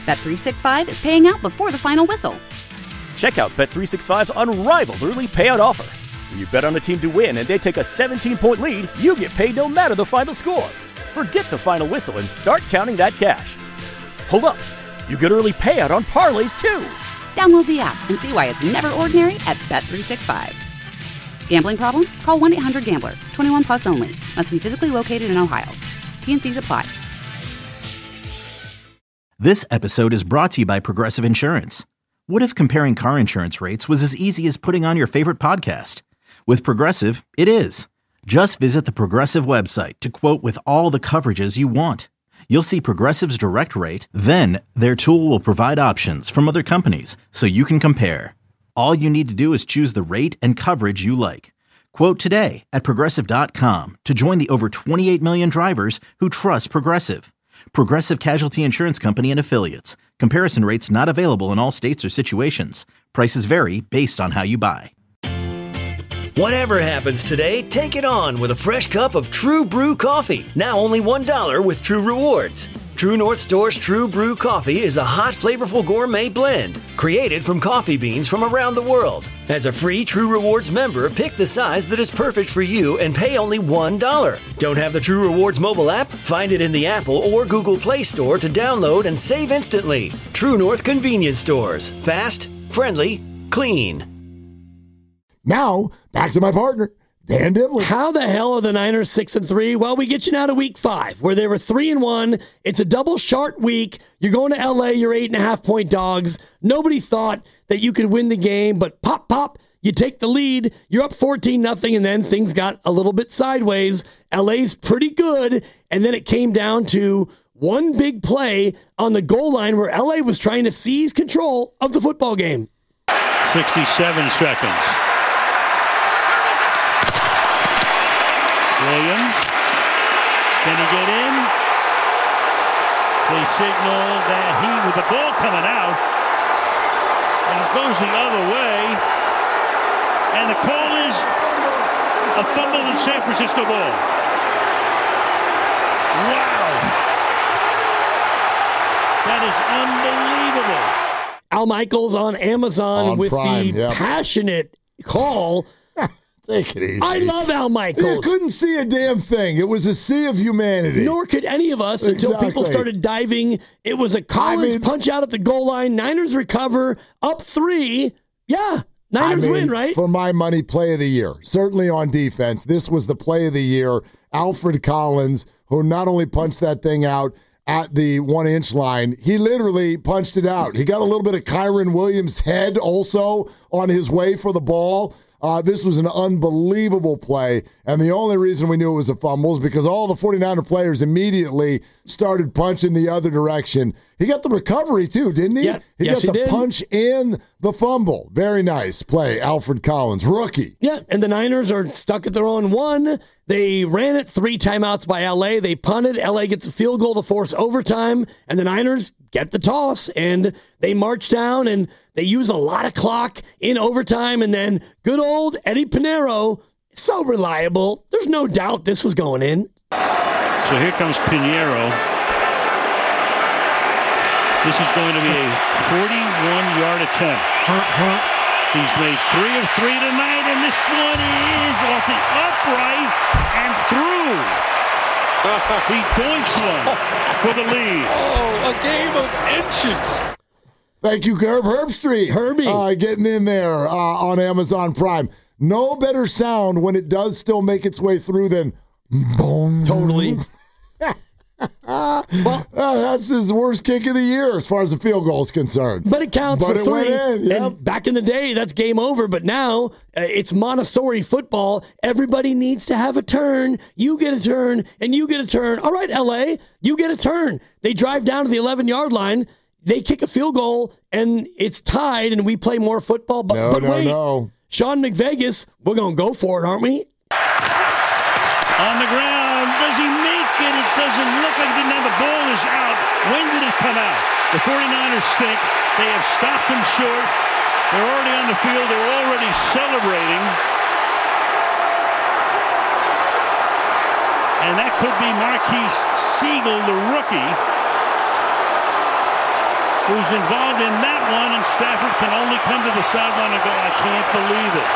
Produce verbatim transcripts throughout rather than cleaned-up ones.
Bet three sixty-five is paying out before the final whistle. Check out Bet three sixty-five's unrivaled early payout offer. When you bet on a team to win and they take a seventeen-point lead, you get paid no matter the final score. Forget the final whistle and start counting that cash. Hold up. You get early payout on parlays, too. Download the app and see why it's never ordinary at Bet three sixty-five. Gambling problem? Call one eight hundred gambler. twenty-one plus only. Must be physically located in Ohio. T N Cs apply. This episode is brought to you by Progressive Insurance. What if comparing car insurance rates was as easy as putting on your favorite podcast? With Progressive, it is. Just visit the Progressive website to quote with all the coverages you want. You'll see Progressive's direct rate, then their tool will provide options from other companies so you can compare. All you need to do is choose the rate and coverage you like. Quote today at Progressive dot com to join the over twenty-eight million drivers who trust Progressive. Progressive Casualty Insurance Company and Affiliates. Comparison rates not available in all states or situations. Prices vary based on how you buy. Whatever happens today, take it on with a fresh cup of True Brew coffee. Now only one dollar with True Rewards. True North Store's True Brew coffee is a hot, flavorful gourmet blend created from coffee beans from around the world. As a free True Rewards member, pick the size that is perfect for you and pay only one dollar. Don't have the True Rewards mobile app? Find it in the Apple or Google Play Store to download and save instantly. True North Convenience Stores. Fast, friendly, clean. Now, back to my partner, Dan Dimler. How the hell are the Niners six and three? Well, we get you now to week five, where they were three and one. It's a double short week. You're going to L A. You're eight and a half point dogs. Nobody thought that you could win the game, but pop, pop, you take the lead. You're up fourteen nothing, and then things got a little bit sideways. L A's pretty good, and then it came down to one big play on the goal line where L A was trying to seize control of the football game. sixty-seven seconds. Williams, can he get in? They signal that he, with the ball coming out, and it goes the other way, and the call is a fumble in San Francisco ball. Wow. That is unbelievable. Al Michaels on Amazon On with Prime, the yep. passionate call. Take it easy. I love Al Michaels. You couldn't see a damn thing. It was a sea of humanity. Nor could any of us until Exactly. people started diving. It was a Collins I mean, punch out at the goal line. Niners recover, up three. Yeah, Niners I mean, win, right? For my money, play of the year. Certainly on defense. This was the play of the year. Alfred Collins, who not only punched that thing out at the one-inch line, he literally punched it out. He got a little bit of Kyron Williams' head also on his way for the ball. Uh, this was an unbelievable play, and the only reason we knew it was a fumble is because all the 49er players immediately started punching the other direction. He got the recovery, too, didn't he? Yeah. He Yes, got the he did. punch and the fumble. Very nice play, Alfred Collins, rookie. Yeah, and the Niners are stuck at their own one. They ran it, three timeouts by L A. They punted. L A gets a field goal to force overtime, and the Niners get the toss, and they march down, and they use a lot of clock in overtime, and then good old Eddie Pinheiro, so reliable. There's no doubt this was going in. So here comes Pinheiro. This is going to be a forty-one-yard attempt. He's made three of three tonight, and this one is off the upright and through. He doinks one for the lead. Oh, a game of inches. Thank you, Herb Herbstreit. Herbie. Uh, getting in there uh, on Amazon Prime. No better sound when it does still make its way through than boom. Totally. well, uh, that's his worst kick of the year as far as the field goal is concerned. But it counts But for it three. went in, yep. And back in the day, that's game over. But now uh, it's Montessori football. Everybody needs to have a turn. You get a turn, and you get a turn. All right, L A, you get a turn. They drive down to the eleven-yard line. They kick a field goal, and it's tied, and we play more football. But, No, but no, wait, no. Sean McVegas, we're going to go for it, aren't we? On the ground, does he make it? It doesn't look like he didn't have the ball is out. When did it come out? The 49ers think they have stopped him short. They're already on the field. They're already celebrating. And that could be Marquise Siegel, the rookie. who's involved in that one, and Stafford can only come to the sideline and go, I can't believe it.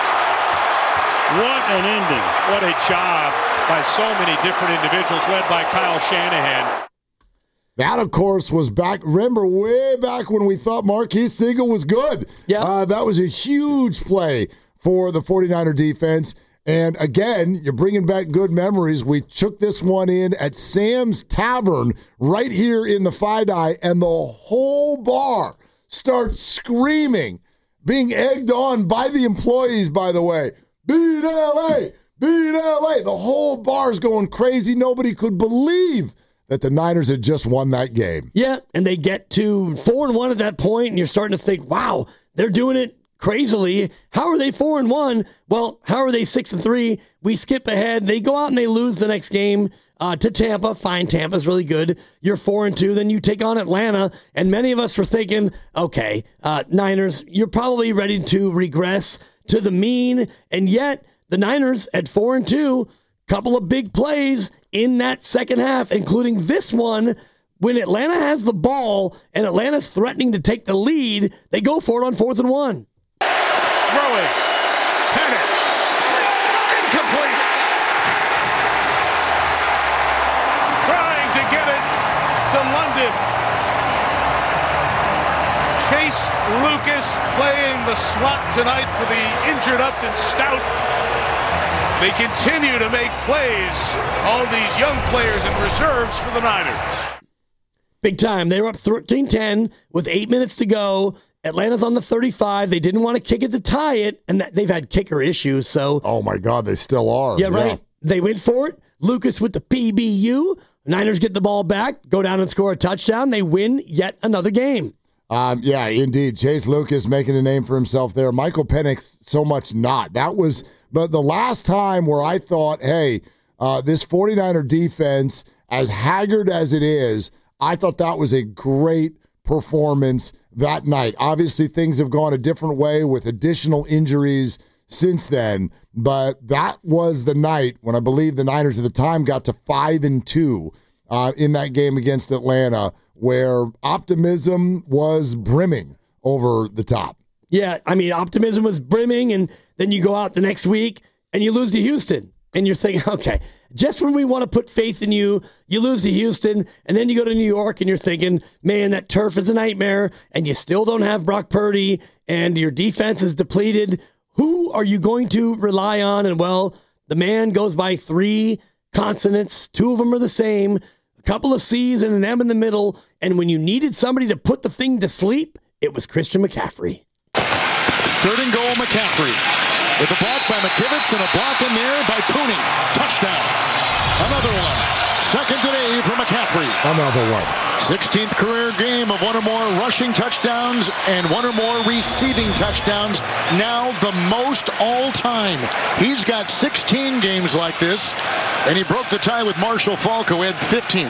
What an ending. What a job by so many different individuals led by Kyle Shanahan. That, of course, was back, remember, way back when we thought Marquise Siegel was good. Yeah. Uh, that was a huge play for the 49er defense. And again, you're bringing back good memories. We took this one in at Sam's Tavern right here in the Fidei, and the whole bar starts screaming, being egged on by the employees, by the way. Beat L A! Beat L A! The whole bar's going crazy. Nobody could believe that the Niners had just won that game. Yeah, and they get to four and one at that point, and you're starting to think, wow, they're doing it crazily. How are they four and one? Well, how are they six and three? We skip ahead. They go out and they lose the next game uh, to Tampa. Fine, Tampa's really good. You're four and two. Then you take on Atlanta, and many of us were thinking, okay, uh, Niners, you're probably ready to regress to the mean, and yet the Niners at four and two, couple of big plays in that second half, including this one. When Atlanta has the ball and Atlanta's threatening to take the lead, they go for it on fourth and one. Throwing. Penix. Incomplete. Trying to get it to London. Chase Lucas playing the slot tonight for the injured Upton Stout. They continue to make plays, all these young players and reserves for the Niners. Big time. They were up thirteen ten with eight minutes to go. Atlanta's on the thirty-five. They didn't want to kick it to tie it, and they've had kicker issues. So, oh, my God, they still are. Yeah, right. Yeah. They went for it. Lucas with the P B U. Niners get the ball back, go down and score a touchdown. They win yet another game. Um, yeah, indeed. Chase Lucas making a name for himself there. Michael Penix, so much not. That was but the last time where I thought, hey, uh, this 49er defense, as haggard as it is, I thought that was a great performance that night. Obviously, things have gone a different way with additional injuries since then, but that was the night when I believe the Niners at the time got to five and two uh, in that game against Atlanta, where optimism was brimming over the top. Yeah, I mean, optimism was brimming, and then you go out the next week and you lose to Houston, and you're thinking, okay, just when we want to put faith in you, you lose to Houston, and then you go to New York and you're thinking, man, that turf is a nightmare, and you still don't have Brock Purdy, and your defense is depleted. Who are you going to rely on? And, well, the man goes by three consonants. Two of them are the same, a couple of C's and an M in the middle, and when you needed somebody to put the thing to sleep, it was Christian McCaffrey. Third and goal, McCaffrey. With a block by McKivitz and a block in there by Pooney. Touchdown. Another one. Second today for McCaffrey. Another one. sixteenth career game of one or more rushing touchdowns and one or more receiving touchdowns. Now the most all-time. He's got sixteen games like this, and he broke the tie with Marshall Faulk, who had fifteen.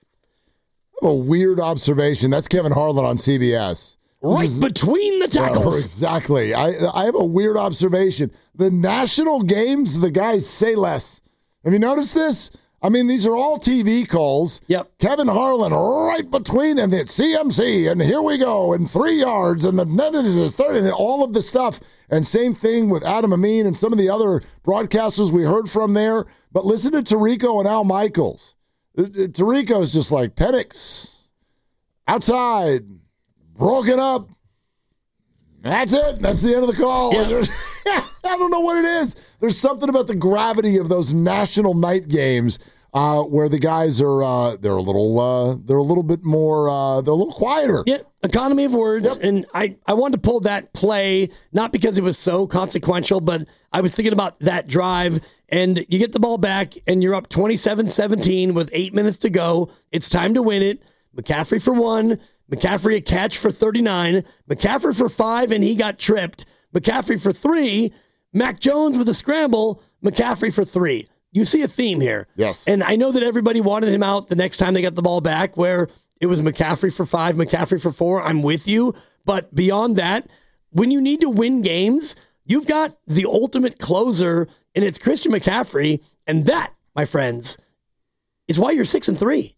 A weird observation. That's Kevin Harlan on C B S. Right is, between the tackles. Uh, exactly. I I have a weird observation. The national games, the guys say less. Have you noticed this? I mean, these are all T V calls. Yep. Kevin Harlan right between, and it's C M C, and here we go, and three yards, and the net is third, and all of the stuff. And same thing with Adam Amin and some of the other broadcasters we heard from there. But listen to Tirico and Al Michaels. Tirico's just like, Penix, outside, broken up. That's it. That's the end of the call. Yeah. I don't know what it is. There's something about the gravity of those national night games uh, where the guys are uh, they're a little uh, they're a little bit more uh, they're a little quieter. Yeah, economy of words. Yep. And I, I wanted to pull that play not because it was so consequential, but I was thinking about that drive. And you get the ball back and you're up twenty-seven seventeen with eight minutes to go. It's time to win it. McCaffrey for one. McCaffrey a catch for thirty-nine. McCaffrey for five, and he got tripped. McCaffrey for three. Mac Jones with a scramble. McCaffrey for three. You see a theme here. Yes. And I know that everybody wanted him out the next time they got the ball back, where it was McCaffrey for five, McCaffrey for four. I'm with you. But beyond that, when you need to win games, you've got the ultimate closer, and it's Christian McCaffrey. And that, my friends, is why you're six and three.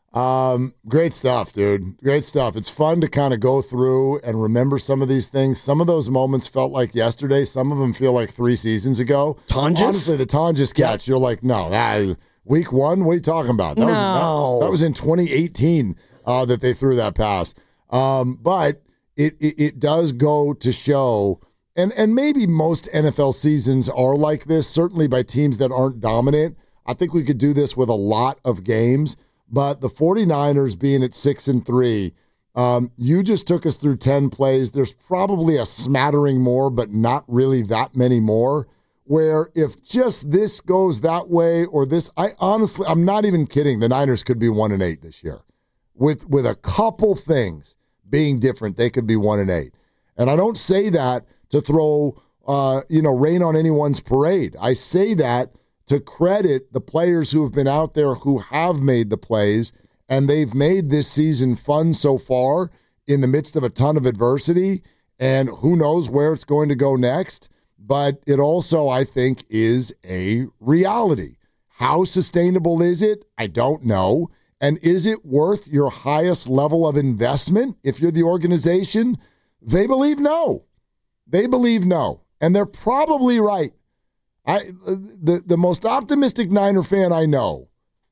Um, great stuff, dude. Great stuff. It's fun to kind of go through and remember some of these things. Some of those moments felt like yesterday. Some of them feel like three seasons ago. Tonjes? Honestly, the Tonjes catch, yeah. You're like, no, that week one, what are you talking about? That no. Was, that, that was in twenty eighteen uh, that they threw that pass. Um, but it, it it does go to show, and, and maybe most N F L seasons are like this, certainly by teams that aren't dominant. I think we could do this with a lot of games. But the 49ers being at six and three, um, you just took us through ten plays. There's probably a smattering more, but not really that many more, where if just this goes that way or this, I honestly, I'm not even kidding. The Niners could be one and eight this year. With with a couple things being different, they could be one and eight. And I don't say that to throw, uh, you know, rain on anyone's parade. I say that to credit the players who have been out there who have made the plays, and they've made this season fun so far in the midst of a ton of adversity, and who knows where it's going to go next. But it also, I think, is a reality. How sustainable is it? I don't know. And is it worth your highest level of investment if you're the organization? They believe no. They believe no. And they're probably right. I the, the most optimistic Niner fan I know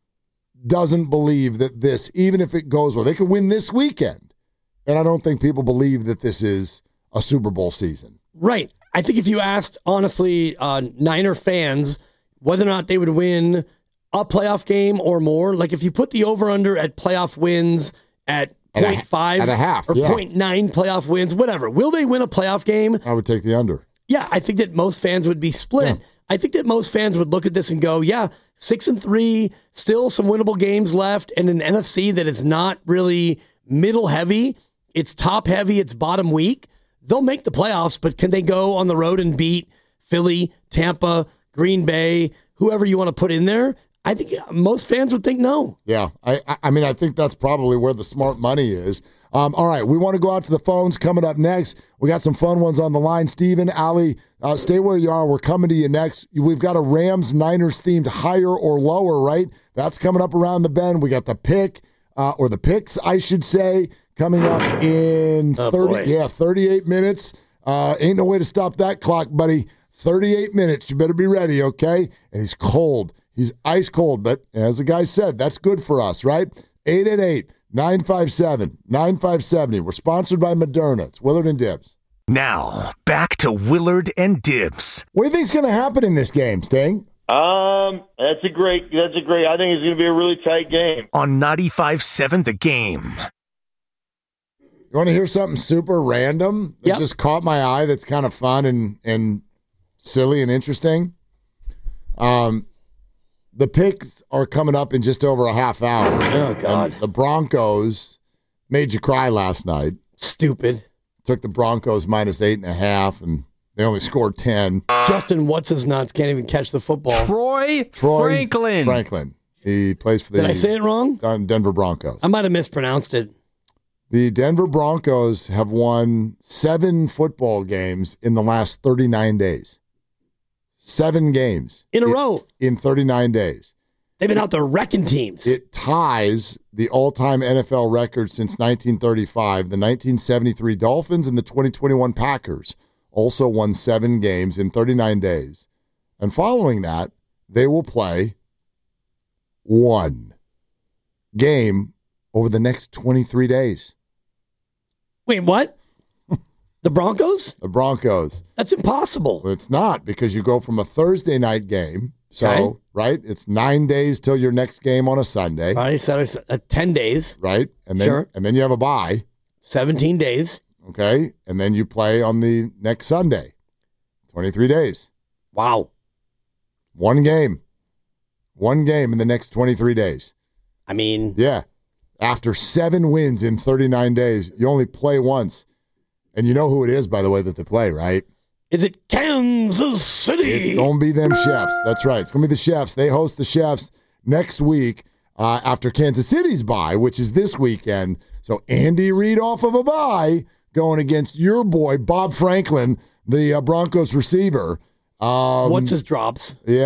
doesn't believe that this, even if it goes well, they could win this weekend. And I don't think people believe that this is a Super Bowl season. Right. I think if you asked, honestly, uh, Niner fans whether or not they would win a playoff game or more, like if you put the over-under at playoff wins at At a- point five at a half, or yeah. point nine playoff wins, whatever, will they win a playoff game? I would take the under. Yeah, I think that most fans would be split. Yeah. I think that most fans would look at this and go, yeah, six and three, still some winnable games left, and an N F C that is not really middle heavy. It's top heavy, it's bottom weak. They'll make the playoffs, but can they go on the road and beat Philly, Tampa, Green Bay, whoever you want to put in there? I think most fans would think no. Yeah, I, I mean, I think that's probably where the smart money is. Um, all right, we want to go out to the phones coming up next. We got some fun ones on the line. Steven, Allie, uh, stay where you are. We're coming to you next. We've got a Rams-Niners themed higher or lower, right? That's coming up around the bend. We got the pick, uh, or the picks, I should say, coming up in Oh, thirty, boy. yeah, thirty-eight minutes. Uh, ain't no way to stop that clock, buddy. thirty-eight minutes. You better be ready, okay? And he's cold. He's ice cold, but as the guy said, that's good for us, right? eight eight eight, nine five seven, nine five seven zero. We're sponsored by Moderna. It's Willard and Dibs. Now, back to Willard and Dibs. What do you think's going to happen in this game, Sting? Um, that's a great, that's a great, I think it's going to be a really tight game. On ninety-five seven The Game. You want to hear something super random that Yep. just caught my eye that's kind of fun and, and silly and interesting? Um, the picks are coming up in just over a half hour. Oh, God. And the Broncos made you cry last night. Stupid. Took the Broncos minus eight and a half, and they only scored ten. Justin What's-His-Nuts can't even catch the football. Troy, Troy Franklin. Franklin. He plays for the Did I say it wrong? Denver Broncos. I might have mispronounced it. The Denver Broncos have won seven football games in the last thirty-nine days. Seven games. In a row. In thirty-nine days. They've been out there wrecking teams. It ties the all-time N F L record since nineteen thirty-five. The nineteen seventy-three Dolphins and the twenty twenty-one Packers also won seven games in thirty-nine days. And following that, they will play one game over the next twenty-three days. Wait, what? The Broncos? The Broncos. That's impossible. Well, it's not, because you go from a Thursday night game. So, Okay. right? It's nine days till your next game on a Sunday. Friday, Saturday, uh, ten days, Right? And then Sure. and then you have a bye. seventeen days. Okay? And then you play on the next Sunday. twenty-three days. Wow. One game. One game in the next twenty-three days. I mean, Yeah. After seven wins in thirty-nine days, you only play once. And you know who it is, by the way, that they play, right? is it Kansas City? It's going to be them Chefs. That's right. It's going to be the Chefs. They host the Chefs next week uh, after Kansas City's bye, which is this weekend. So Andy Reid off of a bye going against your boy, Bob Franklin, the uh, Broncos receiver. Um, What's his drops? Yeah.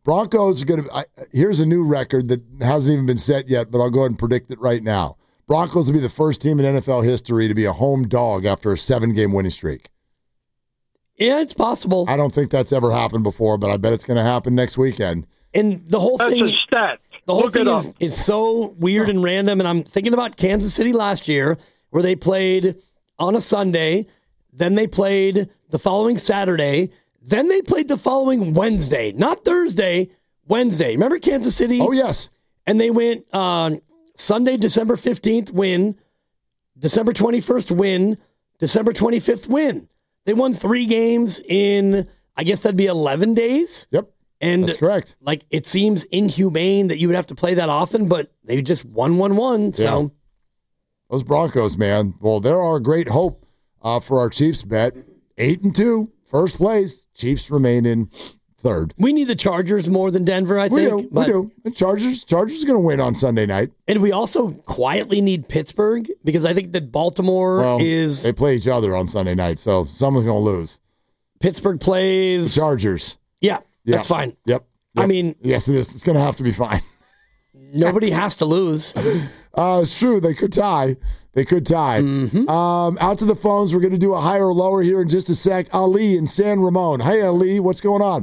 Broncos are going to – here's a new record that hasn't even been set yet, but I'll go ahead and predict it right now. Broncos will be the first team in N F L history to be a home dog after a seven-game winning streak. Yeah, it's possible. I don't think that's ever happened before, but I bet it's going to happen next weekend. And the whole That's thing, a stat. the whole Look thing it is, up. is so weird and random. And I'm thinking about Kansas City last year, where they played on a Sunday, then they played the following Saturday, then they played the following Wednesday, not Thursday, Wednesday. Remember Kansas City? Oh, yes. And they went uh, Sunday, December fifteenth, win, December twenty-first, win, December twenty-fifth, win. They won three games in, I guess that'd be eleven days. Yep. And that's correct. Like, it seems inhumane that you would have to play that often, but they just won, won, won. So Yeah. Those Broncos, man. Well, there are great hope uh, for our Chiefs bet. Eight and two, first place. Chiefs remain in third. we need the Chargers more than Denver, I We think. do. but- We do. The Chargers. Chargers are going to win on Sunday night. And we also quietly need Pittsburgh because I think that Baltimore Well, is they play each other on Sunday night, so someone's going to lose. Pittsburgh plays. The Chargers. Yeah, Yeah. that's fine. Yep. I Yep. mean, yes, it is. It's going to have to be fine. nobody has to lose. Uh, it's true. They could tie. They could tie. Mm-hmm. Um, out to the phones. We're going to do a higher or lower here in just a sec. Ali in San Ramon. Hey, Ali, what's going on?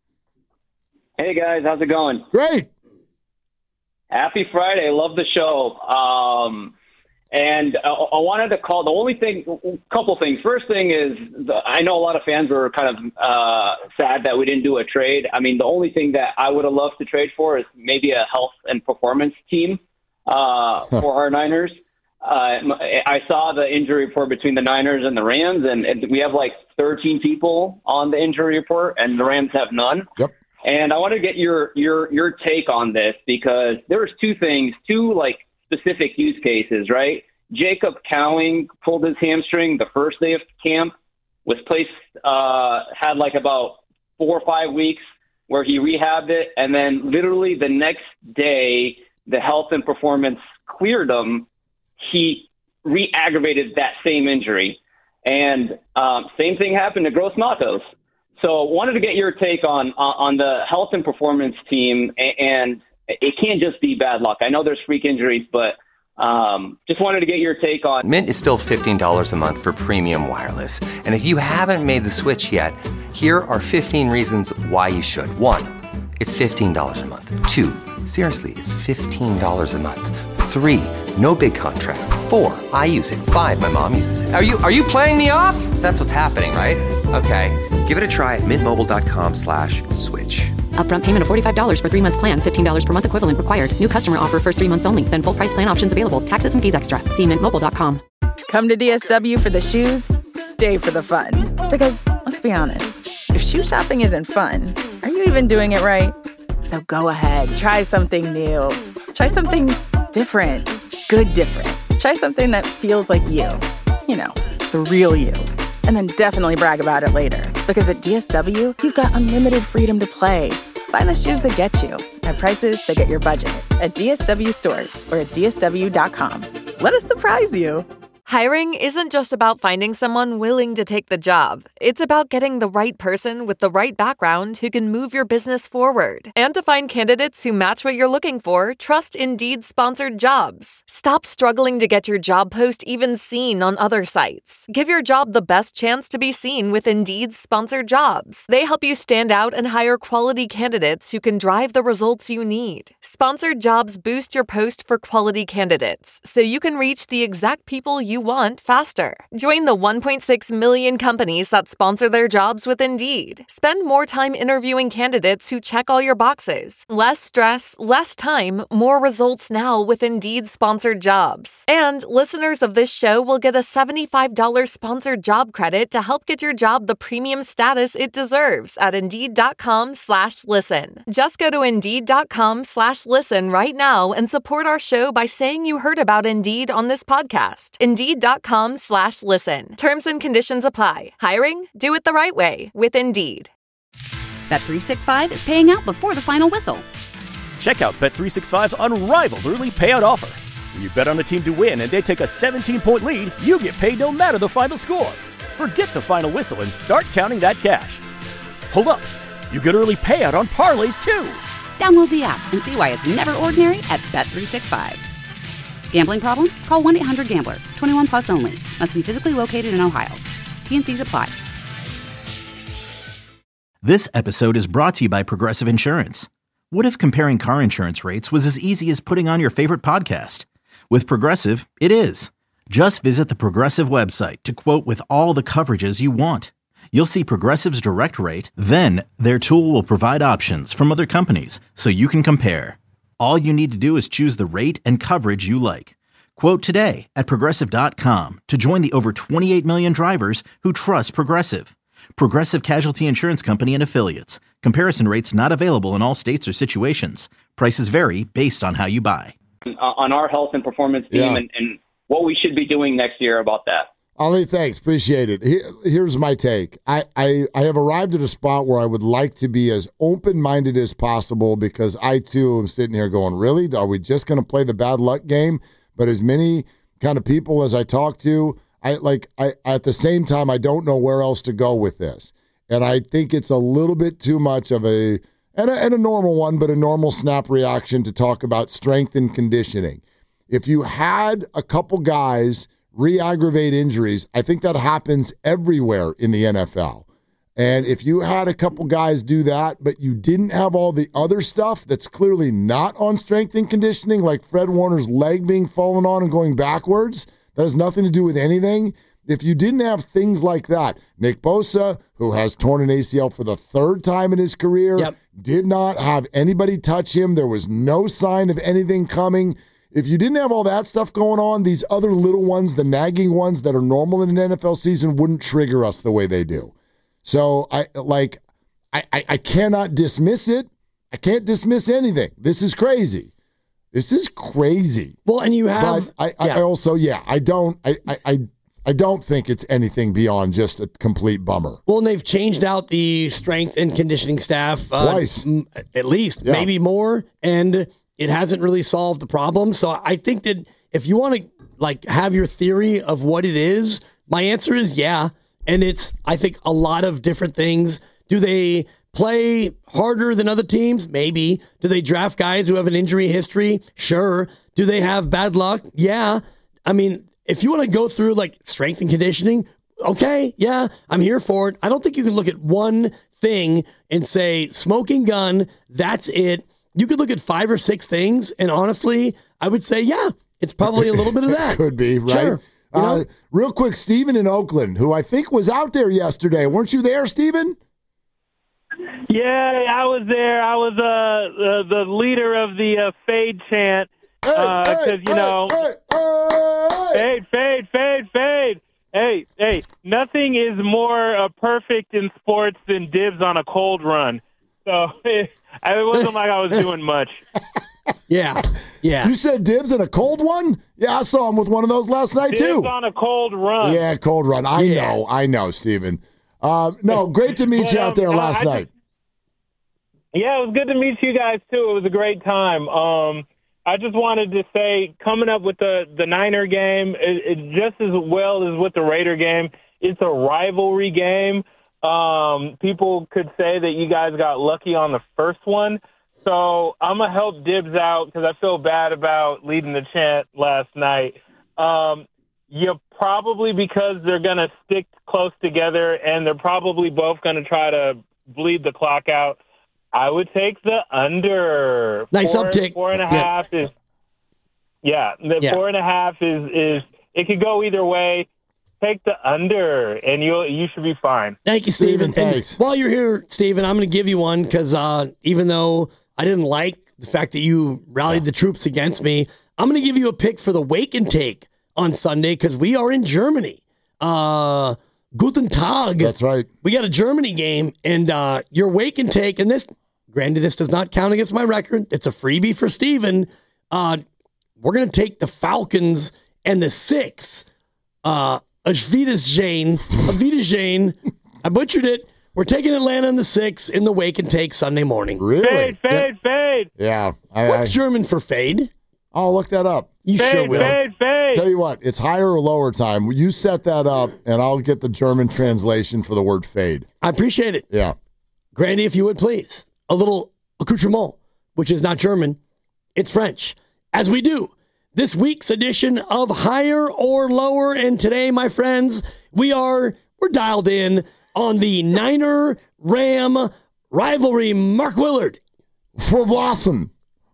Hey, guys. How's it going? Great. Happy Friday. Love the show. Um, and I, I wanted to call. The only thing, a couple things. First thing is, the, I know a lot of fans were kind of uh, sad that we didn't do a trade. I mean, the only thing that I would have loved to trade for is maybe a health and performance team uh, for our Niners. Uh, I saw the injury report between the Niners and the Rams, and, and we have like thirteen people on the injury report, and the Rams have none. Yep. And I want to get your your your take on this because there was two things, two like specific use cases, right? Jacob Cowing pulled his hamstring the first day of camp, was placed, uh, had like about four or five weeks where he rehabbed it, and then literally the next day, the health and performance cleared him. He re-aggravated that same injury. And um, same thing happened to Gross Matos. So wanted to get your take on on the health and performance team, and it can't just be bad luck. I know there's freak injuries, but um, just wanted to get your take on. Mint is still fifteen dollars a month for premium wireless. And if you haven't made the switch yet, here are fifteen reasons why you should. One, it's fifteen dollars a month. Two, seriously, it's fifteen dollars a month. Three, no big contrast. Four, I use it. Five, my mom uses it. Are you are you playing me off? That's what's happening, right? Okay, give it a try at mintmobile.com slash switch. Upfront payment of forty-five dollars for three-month plan, fifteen dollars per month equivalent required. New customer offer first three months only. Then full price plan options available. Taxes and fees extra. See mint mobile dot com. Come to D S W for the shoes, stay for the fun. Because, let's be honest, if shoe shopping isn't fun, are you even doing it right? So go ahead, try something new. Try something different. Good different. Try something that feels like you. You know, the real you. And then definitely brag about it later. Because at D S W, you've got unlimited freedom to play. Find the shoes that get you at prices that get your budget at D S W stores or at D S W dot com. Let us surprise you. Hiring isn't just about finding someone willing to take the job. It's about getting the right person with the right background who can move your business forward. And to find candidates who match what you're looking for, trust Indeed-sponsored jobs. Stop struggling to get your job post even seen on other sites. Give your job the best chance to be seen with Indeed-sponsored jobs. They help you stand out and hire quality candidates who can drive the results you need. Sponsored jobs boost your post for quality candidates, so you can reach the exact people you want faster. Join the one point six million companies that sponsor their jobs with Indeed. Spend more time interviewing candidates who check all your boxes. Less stress, less time, more results now with Indeed sponsored jobs. And listeners of this show will get a seventy-five dollars sponsored job credit to help get your job the premium status it deserves at Indeed.com slash listen. Just go to Indeed.com slash listen right now and support our show by saying you heard about Indeed on this podcast. Indeed.com slash listen. Terms and conditions apply. Hiring? Do it the right way with Indeed. Bet three sixty-five is paying out before the final whistle. Check out Bet three sixty-five's unrivaled early payout offer. When you bet on a team to win and they take a seventeen-point lead, you get paid no matter the final score. Forget the final whistle and start counting that cash. Hold up. You get early payout on parlays too. Download the app and see why it's never ordinary at Bet three sixty-five. Gambling problem? Call one eight hundred gambler. twenty-one plus only. Must be physically located in Ohio. T and C's apply. This episode is brought to you by Progressive Insurance. What if comparing car insurance rates was as easy as putting on your favorite podcast? With Progressive, it is. Just visit the Progressive website to quote with all the coverages you want. You'll see Progressive's direct rate, then their tool will provide options from other companies so you can compare. All you need to do is choose the rate and coverage you like. Quote today at Progressive dot com to join the over twenty-eight million drivers who trust Progressive. Progressive Casualty Insurance Company and Affiliates. Comparison rates not available in all states or situations. Prices vary based on how you buy. On our health and performance team Yeah. and, and what we should be doing next year about that. Ali, thanks. Appreciate it. Here, here's my take. I, I, I have arrived at a spot where I would like to be as open-minded as possible because I, too, am sitting here going, really? Are we just going to play the bad luck game? But as many kind of people as I talk to, I like I at the same time, I don't know where else to go with this. And I think it's a little bit too much of a and, a, and a normal one, but a normal snap reaction to talk about strength and conditioning. If you had a couple guys re-aggravate injuries, I think that happens everywhere in the N F L. And if you had a couple guys do that, but you didn't have all the other stuff that's clearly not on strength and conditioning, like Fred Warner's leg being fallen on and going backwards, that has nothing to do with anything. If you didn't have things like that, Nick Bosa, who has torn an A C L for the third time in his career, yep. did not have anybody touch him. There was no sign of anything coming. If you didn't have all that stuff going on, these other little ones, the nagging ones that are normal in an N F L season, wouldn't trigger us the way they do. So I like, I, I, I cannot dismiss it. I can't dismiss anything. This is crazy. This is crazy. Well, and you have. But I, yeah. I also, yeah, I don't, I, I, I, I don't think it's anything beyond just a complete bummer. Well, and they've changed out the strength and conditioning staff uh, twice, m- at least, yeah. maybe more, and it hasn't really solved the problem. So I think that if you want to like have your theory of what it is, my answer is yeah. And it's, I think, a lot of different things. Do they play harder than other teams? Maybe. Do they draft guys who have an injury history? Sure. Do they have bad luck? Yeah. I mean, if you want to go through like strength and conditioning, okay, yeah, I'm here for it. I don't think you can look at one thing and say smoking gun, that's it. You could look at five or six things, and honestly, I would say, yeah, it's probably a little bit of that. Could be, right? Sure. You know? Uh, real quick, Steven in Oakland, who I think was out there yesterday. Weren't you there, Steven? Yeah, I was there. I was uh, the, the leader of the uh, fade chant. Because, uh, hey, you know, hey, hey, fade, fade, fade, fade. Hey, hey, nothing is more uh, perfect in sports than dibs on a cold run. So it, it wasn't like I was doing much. Yeah, yeah. You said dibs in a cold one? Yeah, I saw him with one of those last night, dibs too. Dibs on a cold run. Yeah, cold run. I yeah. know, I know, Steven. Uh, no, great to meet but, you out there um, last I night. Just, yeah, it was good to meet you guys, too. It was a great time. Um, I just wanted to say, coming up with the, the Niner game, it, it just as well as with the Raider game, it's a rivalry game. Um, people could say that you guys got lucky on the first one. So I'm going to help Dibs out because I feel bad about leading the chant last night. Um, you probably, because they're going to stick close together and they're probably both going to try to bleed the clock out, I would take the under. Nice four, uptick. Four and a yeah. half is, yeah, the yeah. four and a half is, is, it could go either way. Take the under, and you you should be fine. Thank you, Steven. Steven, and thanks. while you're here, Steven, I'm going to give you one because uh, even though I didn't like the fact that you rallied the troops against me, I'm going to give you a pick for the Wake and Take on Sunday because we are in Germany. Uh, Guten Tag. That's right. We got a Germany game, and uh, your Wake and Take, and this, granted, this does not count against my record. It's a freebie for Steven. Uh, we're going to take the Falcons and the six. Uh, Avidas Jane. Avidas Jane. I butchered it. We're taking Atlanta in the six in the Wake and Take Sunday morning. Really? Fade, fade, yep. fade. Yeah. I, What's I, German for fade? I'll look that up. You fade, sure will. Fade, fade. Tell you what, it's higher or lower time. You set that up, and I'll get the German translation for the word fade. I appreciate it. Yeah. Grandy, if you would, please. A little accoutrement. which is not German, it's French. As we do this week's edition of Higher or Lower, and today, my friends, we are we're dialed in on the Niner Ram rivalry. Mark Willard. For Blossom.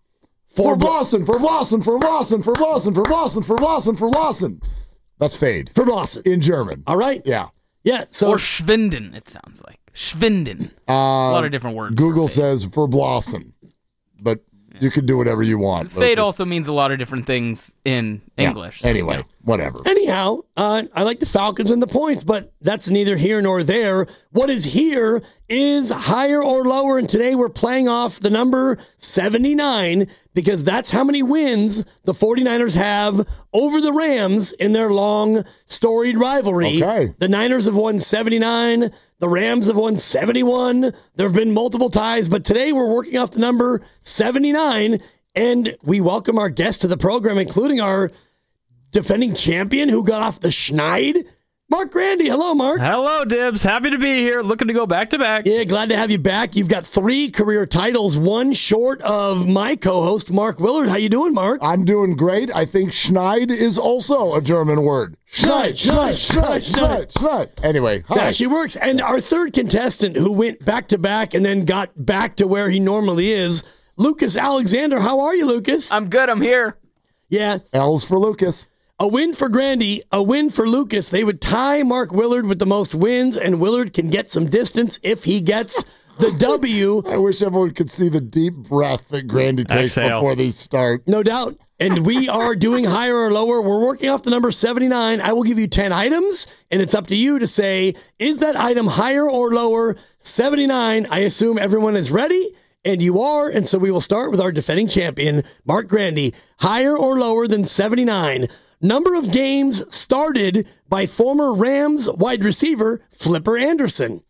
For Blossom, for Blossom, for Blossom, for Blossom, for Blossom, for Blossom, for Blossom. That's fade. For Blossom. In German. All right. Yeah. Yeah. So or Schwinden, it sounds like. Schwinden. Uh, a lot of different words. Google says for Blossom. But you can do whatever you want. Fade also means a lot of different things in English. Yeah. Anyway, yeah. whatever. Anyhow, uh, I like the Falcons and the points, but that's neither here nor there. What is here is higher or lower, and today we're playing off the number seventy-nine because that's how many wins the 49ers have over the Rams in their long, storied rivalry. Okay. The Niners have won seventy-nine. The Rams have won seventy-one. There have been multiple ties, but today we're working off the number seventy-nine, and we welcome our guests to the program, including our defending champion who got off the schneid, Mark Grandy. Hello, Mark. Hello, Dibs. Happy to be here. Looking to go back to back. Yeah, glad to have you back. You've got three career titles, one short of my co-host, Mark Willard. How you doing, Mark? I'm doing great. I think schneid is also a German word. Schneid, schneid, schneid, schneid, schneid. Anyway, hi. That actually works. And our third contestant who went back to back and then got back to where he normally is, Lucas Alexander. How are you, Lucas? I'm good. I'm here. Yeah. L's for Lucas. A win for Grandy, a win for Lucas. They would tie Mark Willard with the most wins, and Willard can get some distance if he gets the W. I wish everyone could see the deep breath that Grandy takes Exhale. before they start. No doubt. And we are doing higher or lower. We're working off the number seventy-nine. I will give you ten items, and it's up to you to say, is that item higher or lower? seventy-nine. I assume everyone is ready, and you are. And so we will start with our defending champion, Mark Grandy. Higher or lower than seventy-nine? Number of games started by former Rams wide receiver Flipper Anderson.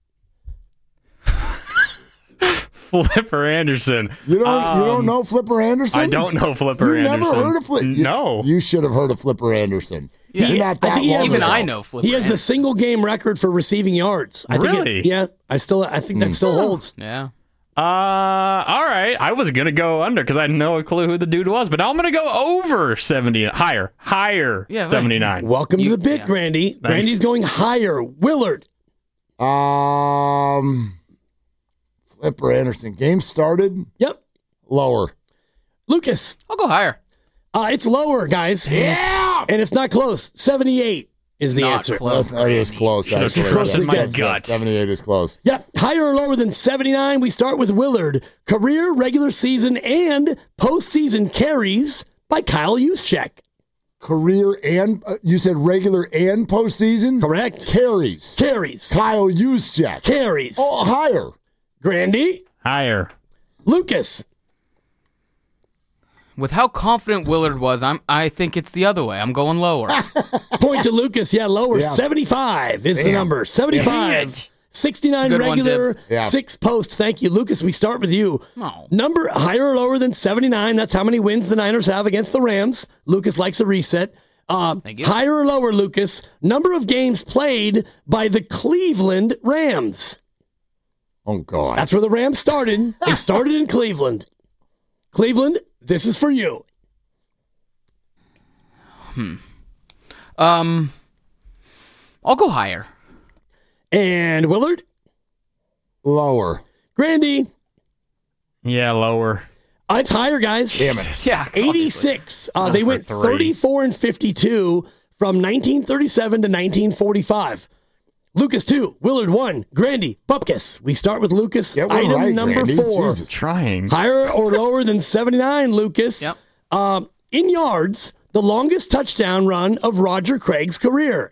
Flipper Anderson. You don't Um, you don't know Flipper Anderson? I don't know Flipper you Anderson. never heard of Flipper? No. You, you should have heard of Flipper Anderson. Yeah. You're not that I think he long has, Even ago. I know Flipper He has the Anderson. single game record for receiving yards. I think Really? it, yeah, I still I think that still holds. Yeah. Uh, all right. I was gonna go under because I had no clue who the dude was, but now I'm gonna go over seventy, higher, higher, Yeah, right. seventy-nine. Welcome to the bit, yeah. Grandy. Grandy's going higher. Willard. Um, Flipper Anderson. Game started Yep. lower. Lucas. I'll go higher. Uh, it's lower, guys. Yeah! And it's not close. seventy-eight is the Not answer. close. That is close. Should've Actually. It's close trusted to my get. gut. seventy-eight is close. Yep. Higher or lower than seventy-nine? We start with Willard. Career, regular season, and postseason carries by Kyle Juszczyk. Career and uh, you said regular and postseason. Correct. Carries. Carries. Kyle Juszczyk. Carries. Oh, higher. Grandy. Higher. Lucas. With how confident Willard was, I'm. I think it's the other way. I'm going lower. Point to Lucas. Yeah, lower. Yeah. seventy-five is the Damn. number. seventy-five. sixty-nine Good one, regular, Dibs. Yeah. six post. Thank you, Lucas. We start with you. No. Number higher or lower than seventy-nine. That's how many wins the Niners have against the Rams. Lucas likes a reset. Um, Thank you. higher or lower, Lucas. Number of games played by the Cleveland Rams. Oh God. That's where the Rams started. They started in Cleveland. Cleveland, this is for you. Um, I'll go higher. And Willard, lower. Grandy. Yeah, lower. Uh, it's higher, guys. Damn it. Yeah, eighty-six. Uh, they for went three. thirty-four and fifty-two from nineteen thirty-seven to nineteen forty-five. Lucas two, Willard one, Grandy, Bupkis. We start with Lucas. Yeah, we're Item right, number Grandy. four. Jesus. Trying. Higher or lower than seventy-nine, Lucas. Yep. Um, in yards, the longest touchdown run of Roger Craig's career.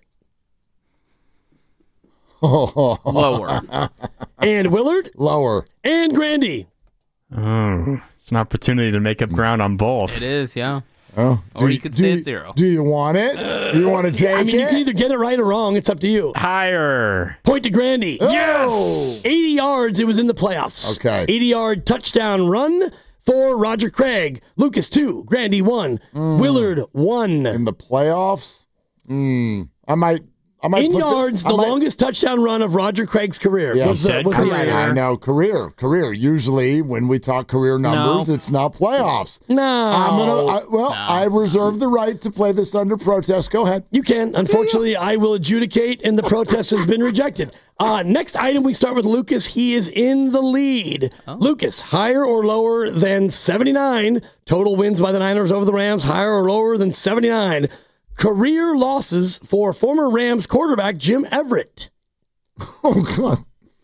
Lower. And Willard Lower. and Grandy. Oh, it's an opportunity to make up ground on both. It is, yeah. Oh, Or do you could do say it's zero. Do you want it? Do you want to take I mean, you it? can either get it right or wrong. It's up to you. Higher. Point to Grandy. Yes! eighty yards. It was in the playoffs. Okay. eighty-yard touchdown run for Roger Craig. Lucas, two. Grandy, one. Willard, one. In the playoffs? Mm, I might I might In put the- yards, I the might- longest touchdown run of Roger Craig's career Yeah, was the, was I, the I, I know career, career. Usually, when we talk career numbers, No. it's not playoffs. No. I'm gonna. I, well, No. I reserve the right to play this under protest. Go ahead. You can. Unfortunately, I will adjudicate, and the protest has been rejected. Uh, next item, we start with Lucas. He is in the lead. Lucas, higher or lower than seventy-nine? Total wins by the Niners over the Rams, higher or lower than seventy-nine? Career losses for former Rams quarterback Jim Everett. Oh, God.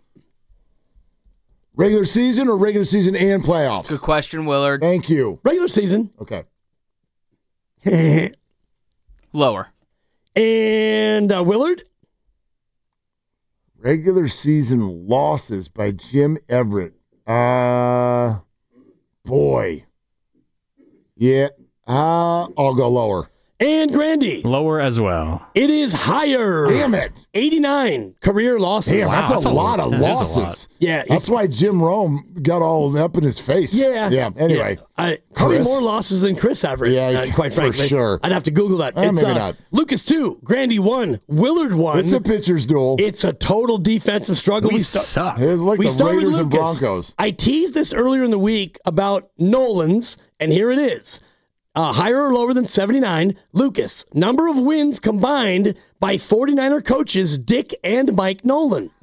Regular season or regular season and playoffs? Good question, Willard. Thank you. Regular season. Okay. Lower. And uh, Willard? Regular season losses by Jim Everett. Uh, boy. Yeah. Uh, I'll go lower. And Grandy. Lower as well. It is higher. Damn it. eighty-nine career losses. Damn, that's, a, lot of that is a losses. lot. Yeah. That's why Jim Rome got all up in his face. Yeah. Yeah. Anyway. Yeah. I, probably Chris. more losses than Chris Everett. Yeah, uh, quite for frankly. sure. I'd have to Google that. Eh, it's, maybe uh, not. Lucas two, Grandy one, Willard one. It's a pitcher's duel. It's a total defensive struggle. We start- suck. It's like we the start with Raiders and Lucas. Broncos. I teased this earlier in the week about Nolan's, and here it is. Uh, higher or lower than seventy-nine? Lucas, number of wins combined by forty-niner coaches Dick and Mike Nolan.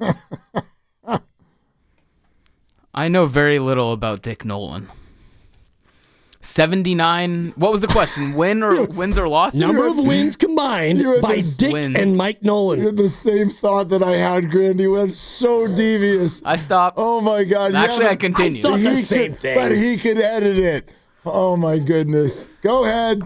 I know very little about Dick Nolan. seventy-nine. What was the question? Win or wins or losses? Number of wins combined You're at by this- Dick Wins. and Mike Nolan. You had the same thought that I had, Grandy. Went so devious. I stopped. Oh my God! Actually, yeah, I continued. I thought the he same could, thing. but he could edit it. Oh my goodness! Go ahead.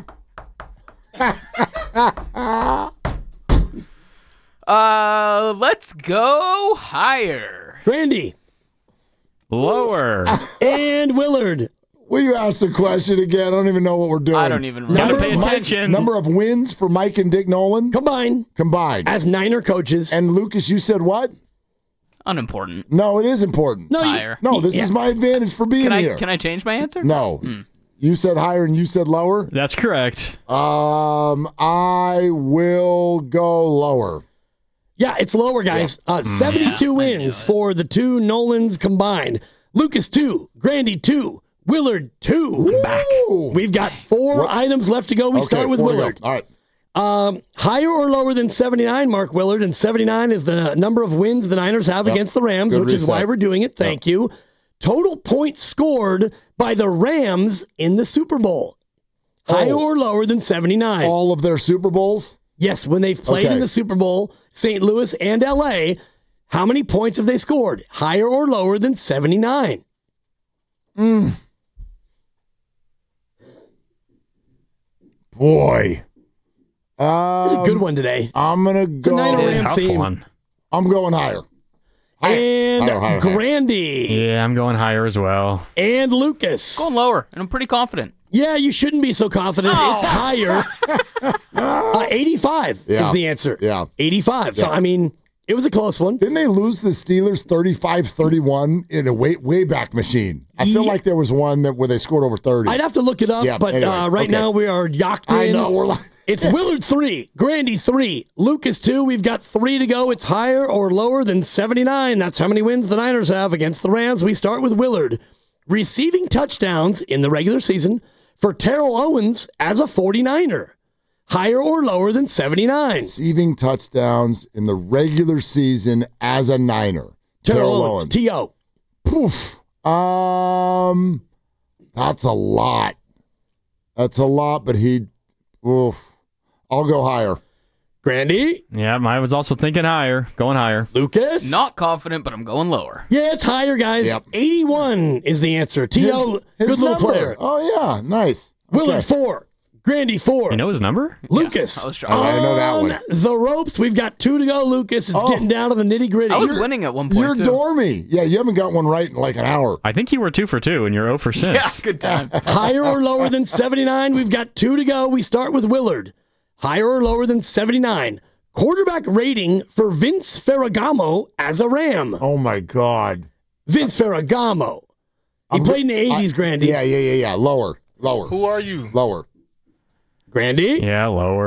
Uh, let's go higher. Grandy Lower. and Willard. Will you ask the question again? I don't even know what we're doing. I don't even remember. Gotta Number pay of- attention. Number of wins for Mike and Dick Nolan Combined combined. as Niner coaches. And Lucas, you said what? Unimportant. No, it is important. no, you- Higher. No, this Yeah. is my advantage for being Can I here. can I change my answer? No, you said higher and you said lower. That's correct. Um, I will go lower. Yeah, it's lower, guys. Uh, seventy-two Yeah, I knew wins it. for the two Nolans combined. Lucas two, Grandy two, Willard two. Back. We've got four items left to go. We Okay, start with four to go. Willard. All right. Um, higher or lower than seventy-nine, Mark Willard? And seventy-nine is the number of wins the Niners have Yep. against the Rams, Good which is reset. why we're doing it. Thank you. Total points scored by the Rams in the Super Bowl. Higher Oh. or lower than seventy-nine? All of their Super Bowls. Yes, when they've played Okay. in the Super Bowl, Saint Louis and L A, how many points have they scored? Higher or lower than seventy-nine? Boy. Um, It's a good one today. I'm gonna a go. Niner Ram Tough theme. one. I'm going higher. Higher. And Higher, higher, higher. Grandy Yeah, I'm going higher as well. and Lucas. Going lower, and I'm pretty confident. Yeah, you shouldn't be so confident. It's higher. uh, eighty-five Yeah. is the answer. Yeah. eighty-five. So, Yeah. I mean, it was a close one. Didn't they lose the Steelers thirty-five thirty-one in a way, way back machine? I feel Yeah. like there was one that where they scored over thirty. I'd have to look it up, Yeah, but anyway, uh, right okay. now we are yacked in. I know, we're like- It's Willard three, Grandy three, Lucas two. We've got three to go. It's higher or lower than seventy-nine. That's how many wins the Niners have against the Rams. We start with Willard. Receiving touchdowns in the regular season for Terrell Owens as a forty-niner. Higher or lower than seventy-nine. Receiving touchdowns in the regular season as a Niner. Terrell Owens, T O. Poof. Um, that's a lot. That's a lot, but he, oof. I'll go higher. Grandy? Yeah, I was also thinking higher. Going higher. Lucas? Not confident, but I'm going lower. Yeah, it's higher, guys. Yep. eighty-one is the answer. T O, His- his good little number. player. Oh, yeah. Nice. Willard Okay. four, Grandy four. You know his number? Lucas. I was Oh, I didn't know that on one. the ropes. We've got two to go, Lucas. It's Oh. getting down to the nitty gritty. I was winning at one point, You're too. dormy. Yeah, you haven't got one right in like an hour. I think you were two for two, and you're zero for Yeah, six. good times. Higher or lower than seventy-nine? We've got two to go. We start with Willard. Higher or lower than seventy-nine? Quarterback rating for Vince Ferragamo as a Ram. Oh, my God. Vince Ferragamo. He I'm played in the go- eighties, I- Grandy. Yeah, yeah, yeah, yeah. Lower. Lower. Who are you? Lower. Grandy? Yeah, lower.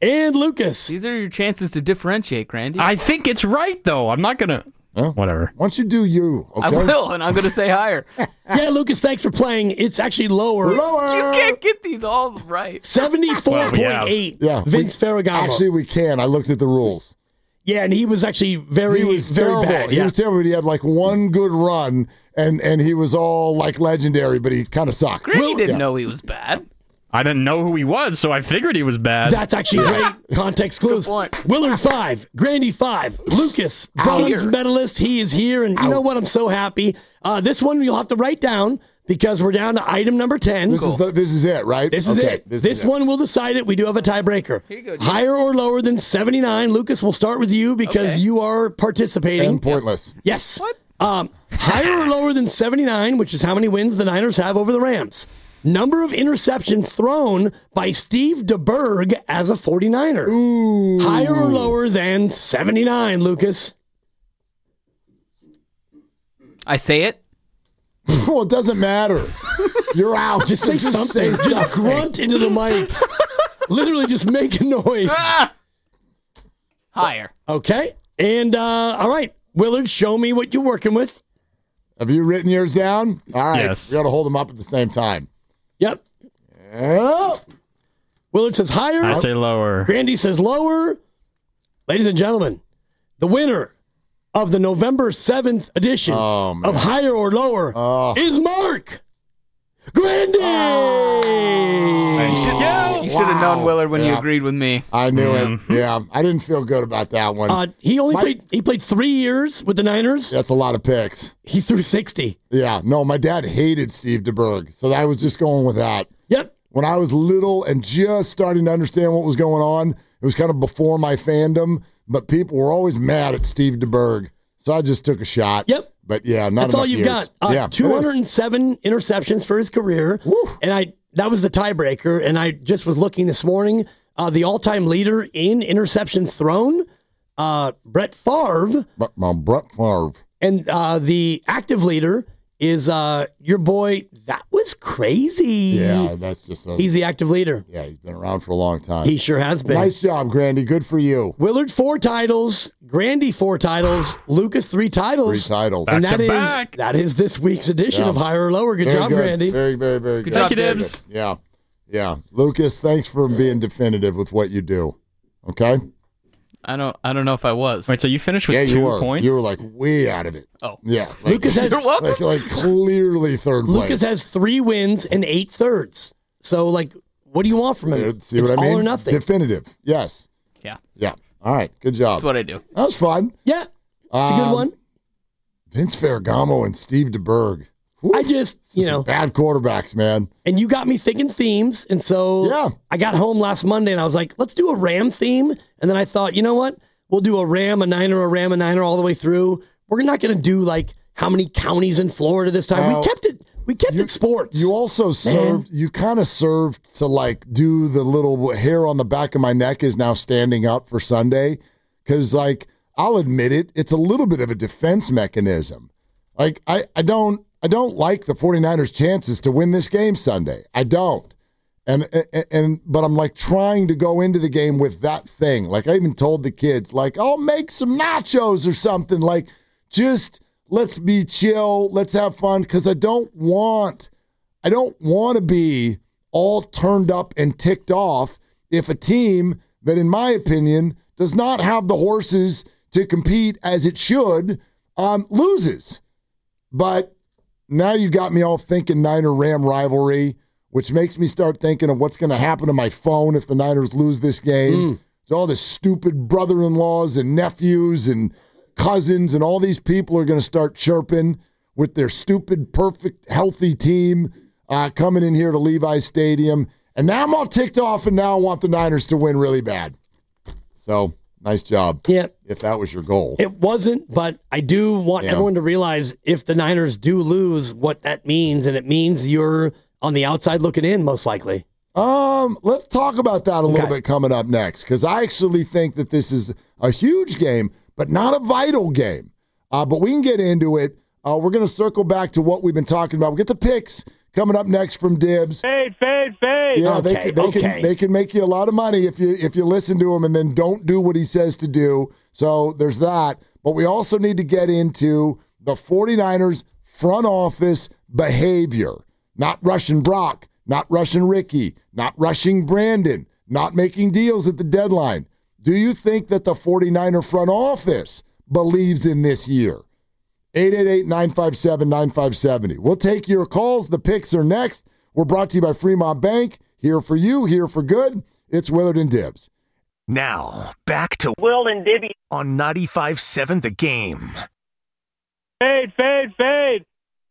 And Lucas. These are your chances to differentiate, Grandy. I think it's right, though. I'm not going to. Huh? Whatever. Why don't you do you, okay? I will, and I'm going to say higher. Yeah, Lucas, thanks for playing. It's actually lower. Lower. You can't get these all right. seventy-four point eight. Yeah, Vince we, Ferragamo. Actually, we can. I looked at the rules. Yeah, and he was actually very, He was very terrible. bad. He Yeah. was terrible. But he had like one good run, and, and he was all like legendary, but he kind of sucked. Grandy didn't Yeah. know he was bad. I didn't know who he was, so I figured he was bad. That's actually great context clues. Good point. Willard five, Grandy five, Lucas bronze Here. medalist. He is here, and you know what? I'm so happy. Uh, this one you'll have to write down because we're down to item number ten. This is the, this is it, right? This is Okay, it. This, This, is it. one will decide it. We do have a tiebreaker. Here you go, Jim. Higher or lower than seventy-nine. Lucas, we'll start with you because Okay. you are participating. And pointless. Yes. Um, higher or lower than seventy-nine, which is how many wins the Niners have over the Rams. Number of interceptions thrown by Steve DeBerg as a forty-niner. Ooh. Higher or lower than seventy-nine, Lucas? I say it. Well, it doesn't matter. You're out. Just say something. say Just grunt into the mic. Literally just make a noise. Higher. Okay. And, uh, all right. Willard, show me what you're working with. Have you written yours down? All right. Yes. You got to hold them up at the same time. Yep. Yeah. Willard says higher. I say lower. Randy says lower. Ladies and gentlemen, the winner of the November seventh edition Oh, man. of Higher or Lower Oh. is Mark Grandy. You should, you should have known Willard when you Yeah. agreed with me. I knew Mm. it. Yeah. I didn't feel good about that one. Uh, he only My- played. He played three years with the Niners. That's a lot of picks. He threw sixty. Yeah. No, my dad hated Steve DeBerg, so I was just going with that. Yep. When I was little and just starting to understand what was going on, it was kind of before my fandom, but people were always mad at Steve DeBerg, so I just took a shot. Yep. But yeah, not That's all enough you've years. got. Uh, yeah, two hundred seven interceptions for his career, and I that was the tiebreaker. And I just was looking this morning. Uh, the all-time leader in interceptions thrown, uh, Brett Favre, But my Brett Favre. and uh, the active leader is uh, your boy. That was crazy. Yeah, that's just a, He's the active leader. yeah, he's been around for a long time. He sure has been. Nice job, Grandy. Good for you. Willard four titles, Grandy four titles, Lucas three titles. Three titles. And Back that to is back. that is this week's edition Yeah. of Higher or Lower. Good Very job, good. Grandy. Very, very, very Good good. job, Thank you, Dibs. Yeah. Yeah. Lucas, thanks for being definitive with what you do. Okay? I don't. I don't know if I was. Wait, so you finished with Yeah, two you were. points? You were like way out of it. Oh. Yeah. Like, Lucas has You're welcome. like, like clearly third place. Lucas has three wins and eight thirds. So, like, what do you want from him? Yeah, See it's what I mean? all or nothing. Definitive. Yes. Yeah. Yeah. All right. Good job. That's what I do. That was fun. yeah, it's a good Um, one. Vince Ferragamo and Steve DeBerg. Whew. I just, you Some know, bad quarterbacks, man. and you got me thinking themes. And so Yeah. I got home last Monday and I was like, let's do a Ram theme. And then I thought, you know what? We'll do a Ram, a Niner, a Ram, a Niner all the way through. We're not going to do like how many counties in Florida this time. Well, we kept it. We kept it sports. You also served, you kind of served to like do the little hair on the back of my neck is now standing up for Sunday. Cause like, I'll admit it, it's a little bit of a defense mechanism. Like, I, I don't, I don't like the 49ers chances to win this game Sunday. I don't. And, and, and, but I'm like trying to go into the game with that thing. Like I even told the kids, like, I'll make some nachos or something. Like, just let's be chill. Let's have fun. Cause I don't want, I don't want to be all turned up and ticked off if a team that, in my opinion, does not have the horses to compete as it should, um, loses. But now you got me all thinking Niner-Ram rivalry, which makes me start thinking of what's going to happen to my phone if the Niners lose this game. Mm. So all the stupid brother-in-laws and nephews and cousins and all these people are going to start chirping with their stupid, perfect, healthy team uh, coming in here to Levi's Stadium. And now I'm all ticked off, and now I want the Niners to win really bad. So, nice job. Yeah. If that was your goal. It wasn't, but I do want Yeah. everyone to realize if the Niners do lose, what that means, and it means you're on the outside looking in, most likely. Um, let's talk about that a little Okay. bit coming up next, because I actually think that this is a huge game, but not a vital game. Uh, but we can get into it. Uh, we're going to circle back to what we've been talking about. We get the picks coming up next from Dibs. Fade, fade, fade. Yeah, they, Okay, can, they, okay. can, they can make you a lot of money if you if you listen to him and then don't do what he says to do. So there's that. But we also need to get into the 49ers front office behavior. Not rushing Brock, not rushing Ricky, not rushing Brandon, not making deals at the deadline. Do you think that the 49er front office believes in this year? eight eight eight, nine five seven, nine five seven zero. We'll take your calls. The picks are next. We're brought to you by Fremont Bank. Here for you, here for good. It's Willard and Dibs. Now, back to Will and Dibby. on ninety-five point seven The Game. Fade, fade, fade.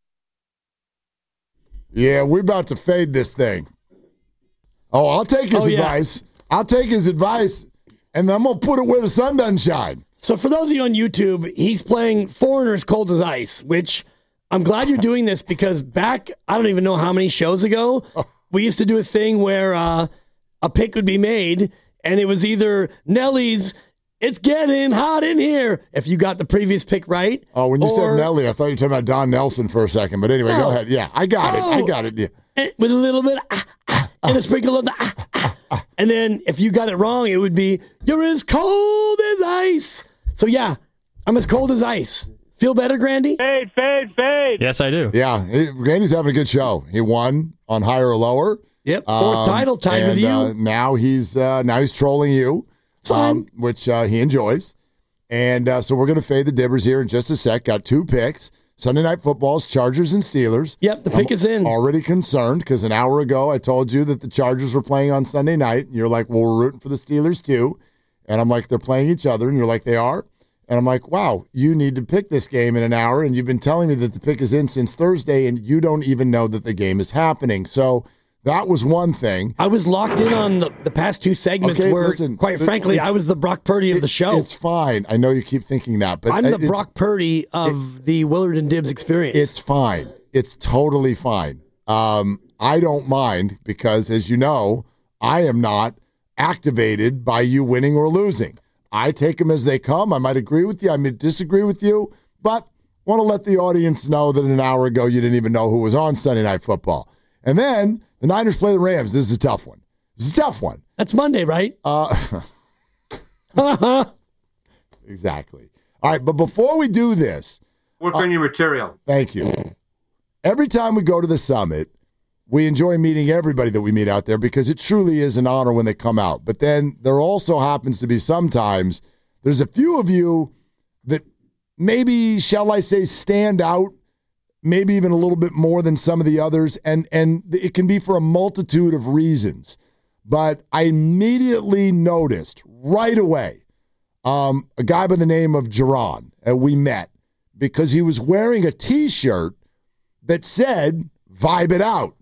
Yeah, we're about to fade this thing. Oh, I'll take his Oh, yeah. advice. I'll take his advice, and I'm going to put it where the sun doesn't shine. So for those of you on YouTube, he's playing Foreigners Cold as Ice, which I'm glad you're doing this because back, I don't even know how many shows ago, we used to do a thing where uh, a pick would be made, and it was either Nelly's "It's Getting Hot in Here" if you got the previous pick right. Oh, when you or, said Nelly, I thought you were talking about Don Nelson for a second. But anyway, No. go ahead. Yeah, I got Oh. it. I got it. Yeah. eh, with a little bit of ah, ah, and a sprinkle of the ah, ah. And then if you got it wrong, it would be, "You're as cold as ice." So yeah, I'm as cold as ice. Feel better, Grandy? Fade, fade, fade. Yes, I do. Yeah, he, Randy's having a good show. He won on Higher or Lower. Yep, fourth Um, title, tied and, with you. Uh, now he's uh, now he's trolling you, fine. um, which uh, he enjoys. And uh, so we're going to fade the Dibbers here in just a sec. Got two picks. Sunday Night Football's Chargers and Steelers. Yep, the pick I'm is in. Already concerned because an hour ago I told you that the Chargers were playing on Sunday night. And you're like, well, we're rooting for the Steelers too. And I'm like, they're playing each other. And you're like, they are. And I'm like, wow, you need to pick this game in an hour. And you've been telling me that the pick is in since Thursday, and you don't even know that the game is happening. So that was one thing. I was locked in on the, the past two segments Okay, where, listen, quite it- frankly, it's- I was the Brock Purdy of the show. It's fine. I know you keep thinking that, but I'm the it's- Brock Purdy of the Willard and Dibs experience. It's fine. It's totally fine. Um, I don't mind because, as you know, I am not activated by you winning or losing. I take them as they come. I might agree with you. I might disagree with you, but want to let the audience know that an hour ago you didn't even know who was on Sunday Night Football. And then the Niners play the Rams. This is a tough one. This is a tough one. That's Monday, right? Uh, exactly. All right, but before we do this, Work on your material. thank you. Every time we go to the summit, we enjoy meeting everybody that we meet out there because it truly is an honor when they come out. But then there also happens to be sometimes there's a few of you that maybe, shall I say, stand out, maybe even a little bit more than some of the others. And, and it can be for a multitude of reasons. But I immediately noticed right away um, a guy by the name of Jerron, and we met because he was wearing a T-shirt that said, "Vibe it out."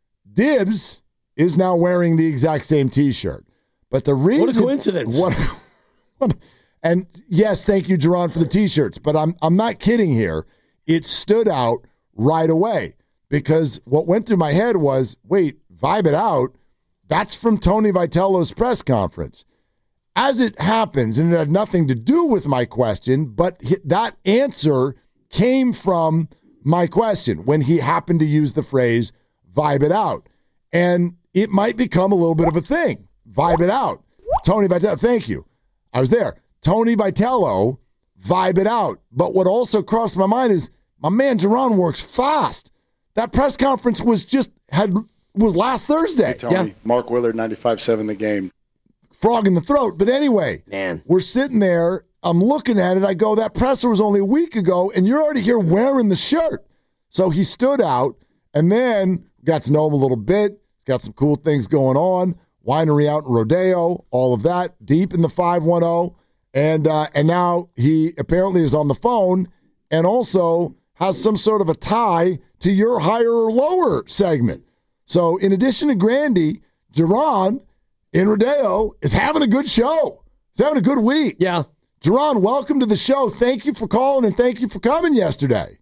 Dibs is now wearing the exact same T-shirt. But the reason... What a coincidence. What, what, and yes, thank you, Jerron, for the T-shirts. But I'm I'm not kidding here. It stood out right away because what went through my head was, wait, Vibe it out? That's from Tony Vitello's press conference. As it happens, and it had nothing to do with my question, but that answer came from my question when he happened to use the phrase, vibe it out. And it might become a little bit of a thing. Vibe it out. Tony Vitello, thank you. I was there. Tony Vitello, vibe it out. But what also crossed my mind is my man Jerron works fast. That press conference was just had was last Thursday. Hey, Tony, Mark Willard, ninety-five seven The Game. Frog in the throat. But anyway, man, we're sitting there. I'm looking at it. I go, that presser was only a week ago, and you're already here wearing the shirt. So he stood out, and then got to know him a little bit. He's got some cool things going on. Winery out in Rodeo, all of that, deep in the five one zero. And, uh, and now he apparently is on the phone and also has some sort of a tie to your higher or lower segment. So in addition to Grandy, Jerron in Rodeo is having a good show. He's having a good week. Yeah. Jerron, welcome to the show. Thank you for calling and thank you for coming yesterday.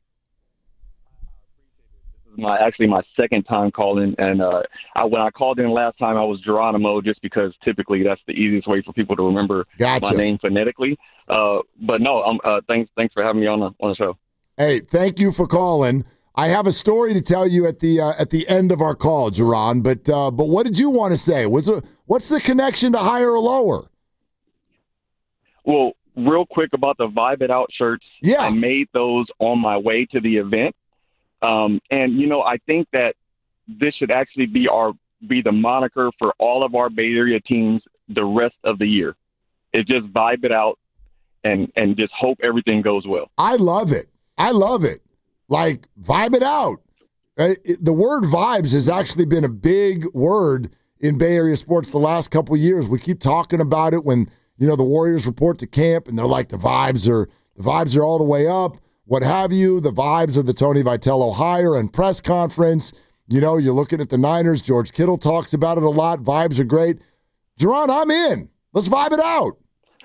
This is my actually my second time calling, and uh, I, when I called in last time, I was Geronimo, just because typically that's the easiest way for people to remember Gotcha. my name phonetically. Uh, but no, um, uh, thanks thanks for having me on the on the show. Hey, thank you for calling. I have a story to tell you at the uh, at the end of our call, Jerron. But uh, but what did you want to say? What's a, what's the connection to higher or lower? Well, real quick about the Vibe It Out shirts. Yeah, I made those on my way to the event, um, and you know I think that this should actually be our be the moniker for all of our Bay Area teams the rest of the year. It's just vibe it out and and just hope everything goes well. I love it. I love it. Like, vibe it out. Uh, it, the word vibes has actually been a big word in Bay Area sports the last couple of years. We keep talking about it when, you know, the Warriors report to camp and they're like, the vibes are the vibes are all the way up, what have you. The vibes of the Tony Vitello hire and press conference. You know, you're looking at the Niners. George Kittle talks about it a lot. Vibes are great. Jerron, I'm in. Let's vibe it out.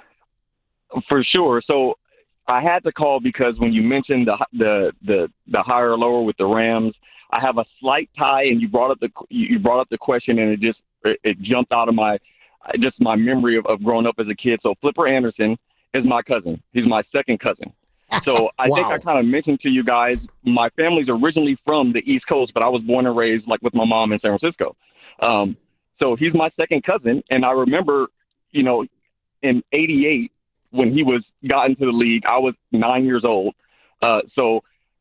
For sure. So I had to call because when you mentioned the the the, the higher or lower with the Rams, I have a slight tie, and you brought up the you brought up the question, and it just it, it jumped out of my just my memory of, of growing up as a kid. So Flipper Anderson is my cousin. He's my second cousin. So I wow. think I kind of mentioned to you guys, my family's originally from the East Coast, but I was born and raised like with my mom in San Francisco. Um, so he's my second cousin, and I remember, you know, in eighty-eight. When he was got into the league, I was nine years old. Uh, so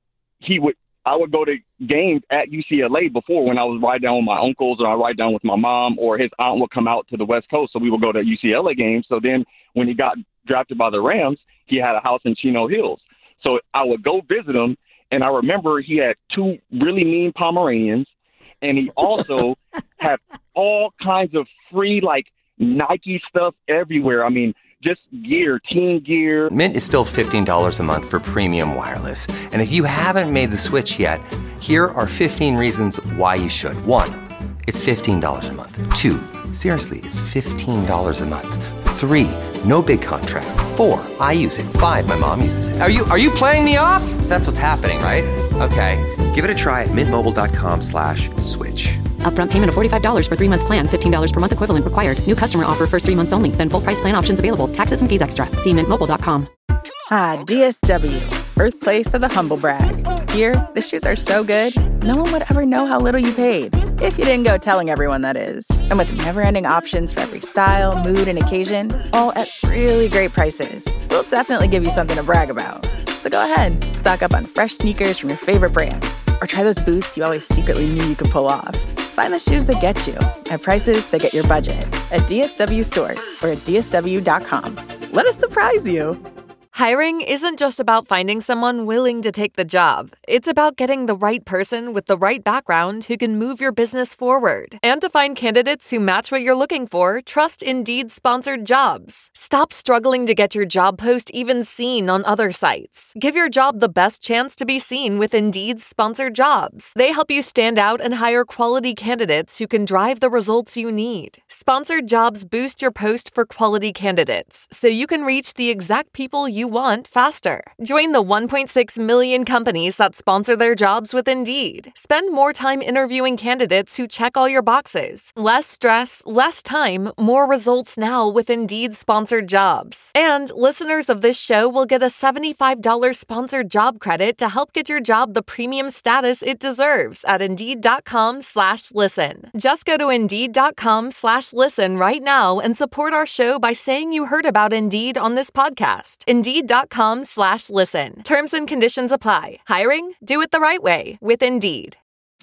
he would, I would go to games at U C L A before when I was riding down with my uncles or I ride down with my mom, or his aunt would come out to the West Coast. So we would go to U C L A games. So then when he got drafted by the Rams, he had a house in Chino Hills. So I would go visit him. And I remember he had two really mean Pomeranians. And he also had all kinds of free, like, Nike stuff everywhere. I mean, just gear, team gear. Mint is still fifteen dollars a month for premium wireless. And if you haven't made the switch yet, here are fifteen reasons why you should. One, it's fifteen dollars a month. Two, seriously, it's fifteen dollars a month. Three, no big contracts. Four, I use it. Five, my mom uses it. Are you are you playing me off? That's what's happening, right? Okay, give it a try at mintmobile.com slash switch. Upfront payment of forty-five dollars for three-month plan, fifteen dollars per month equivalent required. New customer offer first three months only. Then full price plan options available. Taxes and fees extra. See mint mobile dot com. Ah, D S W, birthplace of the humble brag. Here, the shoes are so good, no one would ever know how little you paid. If you didn't go telling everyone, that is. And with never-ending options for every style, mood, and occasion, all at really great prices, we'll definitely give you something to brag about. So go ahead, stock up on fresh sneakers from your favorite brands, or try those boots you always secretly knew you could pull off. Find the shoes that get you at prices that get your budget at D S W stores or at D S W dot com. Let us surprise you. Hiring isn't just about finding someone willing to take the job. It's about getting the right person with the right background who can move your business forward. And to find candidates who match what you're looking for, trust Indeed sponsored jobs. Stop struggling to get your job post even seen on other sites. Give your job the best chance to be seen with Indeed sponsored jobs. They help you stand out and hire quality candidates who can drive the results you need. Sponsored jobs boost your post for quality candidates, so you can reach the exact people you want faster. Join the one point six million companies that sponsor their jobs with Indeed. Spend more time interviewing candidates who check all your boxes. Less stress, less time, more results now with Indeed sponsored jobs. And listeners of this show will get a seventy-five dollars sponsored job credit to help get your job the premium status it deserves at Indeed.com slash listen. Just go to Indeed.com slash listen right now and support our show by saying you heard about Indeed on this podcast. Indeed.com slash listen. Terms and conditions apply. Hiring? Do it the right way with Indeed.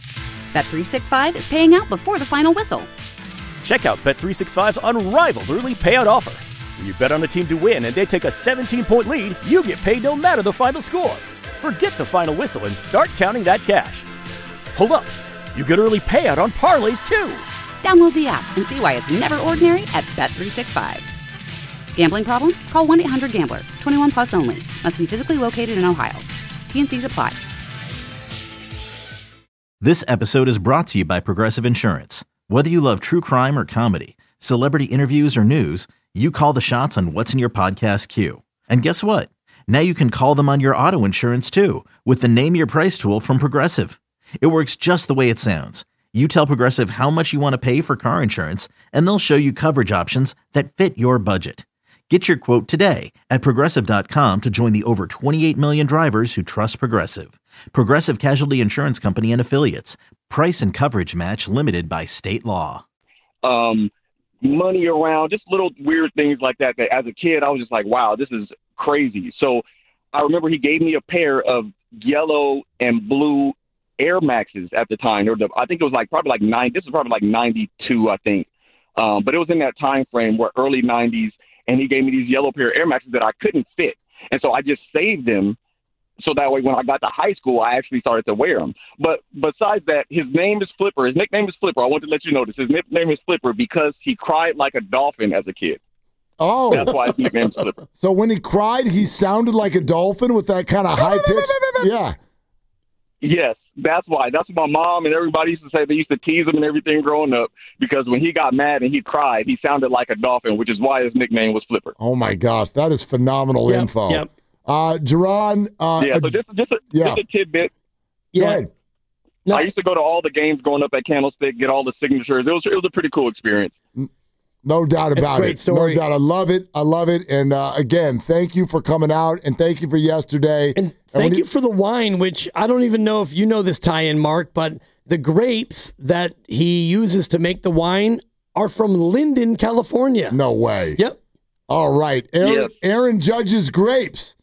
Bet three sixty-five is paying out before the final whistle. Check out Bet three sixty-five's unrivaled early payout offer. When you bet on a team to win and they take a seventeen-point lead, you get paid no matter the final score. Forget the final whistle and start counting that cash. Hold up. You get early payout on parlays, too. Download the app and see why it's never ordinary at Bet three sixty-five. Gambling problem? Call one eight hundred gambler. twenty-one plus only. Must be physically located in Ohio. T and C's apply. This episode is brought to you by Progressive Insurance. Whether you love true crime or comedy, celebrity interviews or news, you call the shots on what's in your podcast queue. And guess what? Now you can call them on your auto insurance too with the Name Your Price tool from Progressive. It works just the way it sounds. You tell Progressive how much you want to pay for car insurance, and they'll show you coverage options that fit your budget. Get your quote today at Progressive dot com to join the over twenty-eight million drivers who trust Progressive. Progressive Casualty Insurance Company and Affiliates. Price and coverage match limited by state law. Um, money around, just little weird things like that, that as a kid, I was just like, wow, this is crazy. So I remember he gave me a pair of yellow and blue Air Maxes at the time. Or the, I think it was like probably like nine. This was probably like ninety-two, I think. Um, but it was in that time frame where early nineties, and he gave me these yellow pair of Air Maxes that I couldn't fit. And so I just saved them so that way when I got to high school, I actually started to wear them. But besides that, his name is Flipper. His nickname is Flipper. I want to let you know this. His nickname is Flipper because he cried like a dolphin as a kid. Oh. That's why his nickname is Flipper. So when he cried, he sounded like a dolphin with that kind of high pitch? Yeah. Yes, that's why. That's what my mom and everybody used to say. They used to tease him and everything growing up because when he got mad and he cried, he sounded like a dolphin, which is why his nickname was Flipper. Oh, my gosh. That is phenomenal Yep, info. yep. Uh, Jerron. Uh, yeah, so just, just, a, yeah. just a tidbit. Yeah. I used to go to all the games growing up at Candlestick, get all the signatures. It was, it was a pretty cool experience. No doubt That's about a great it. story. No doubt. I love it. I love it. And uh, again, thank you for coming out, and thank you for yesterday. And Thank you for the wine, which I don't even know if you know this tie-in, Mark, but the grapes that he uses to make the wine are from Linden, California. No way. Yep. All right. Aaron, Yes. Aaron Judge's grapes.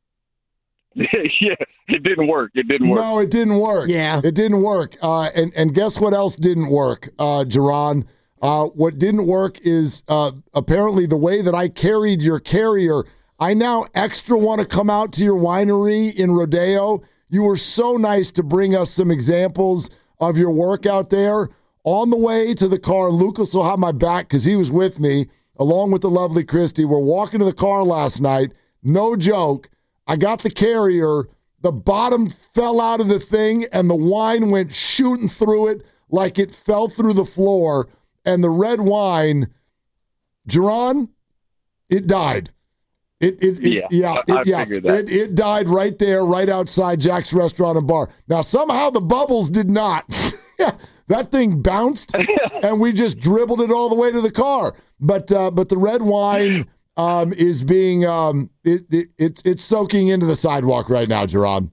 yeah, it didn't work. It didn't work. No, it didn't work. Yeah. It didn't work. Uh, and, and guess what else didn't work, uh, Jerron? Uh, what didn't work is uh, apparently the way that I carried your carrier. I now extra want to come out to your winery in Rodeo. You were so nice to bring us some examples of your work out there. On the way to the car, Lucas will have my back because he was with me, along with the lovely Christy. We're walking to the car last night. No joke. I got the carrier. The bottom fell out of the thing, and the wine went shooting through it like it fell through the floor. And the red wine, Jerron, it died. It, it, it Yeah, yeah, I- it, I yeah. figured that. It, it died right there, right outside Jack's Restaurant and Bar. Now, somehow the bubbles did not. That thing bounced, and we just dribbled it all the way to the car. But uh, but the red wine um, is being um, it, it it's it's soaking into the sidewalk right now, Jerron.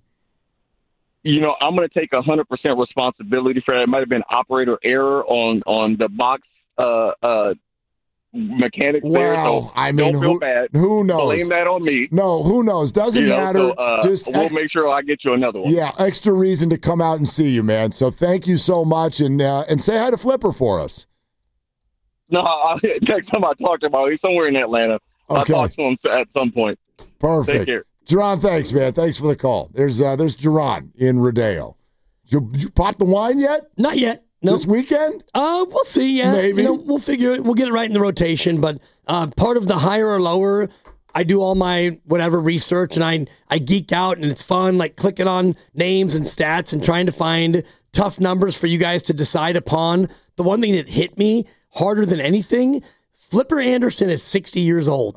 You know, I'm going to take one hundred percent responsibility for that. It might have been operator error on, on the box uh, uh, mechanics there. Wow, So I mean, don't feel who, bad. who knows? Blame that on me. No, who knows? Doesn't You know, matter. so, uh, Just we'll make sure I get you another one. yeah, extra reason to come out and see you, man. So thank you so much, and uh, and say hi to Flipper for us. No, I, next time I talk to him, he's somewhere in Atlanta. I'll Okay. talk to him at some point. Perfect. Take care. Jerron, thanks, man. Thanks for the call. There's uh, there's Jerron in Rodeo. Did you, did you pop the wine yet? Not yet. No. This weekend? Uh, we'll see. Yeah, Maybe. You know, we'll figure it. We'll get it right in the rotation. But uh, part of the higher or lower, I do all my whatever research, and I I geek out, and it's fun, like clicking on names and stats and trying to find tough numbers for you guys to decide upon. The one thing that hit me harder than anything, Flipper Anderson is sixty years old.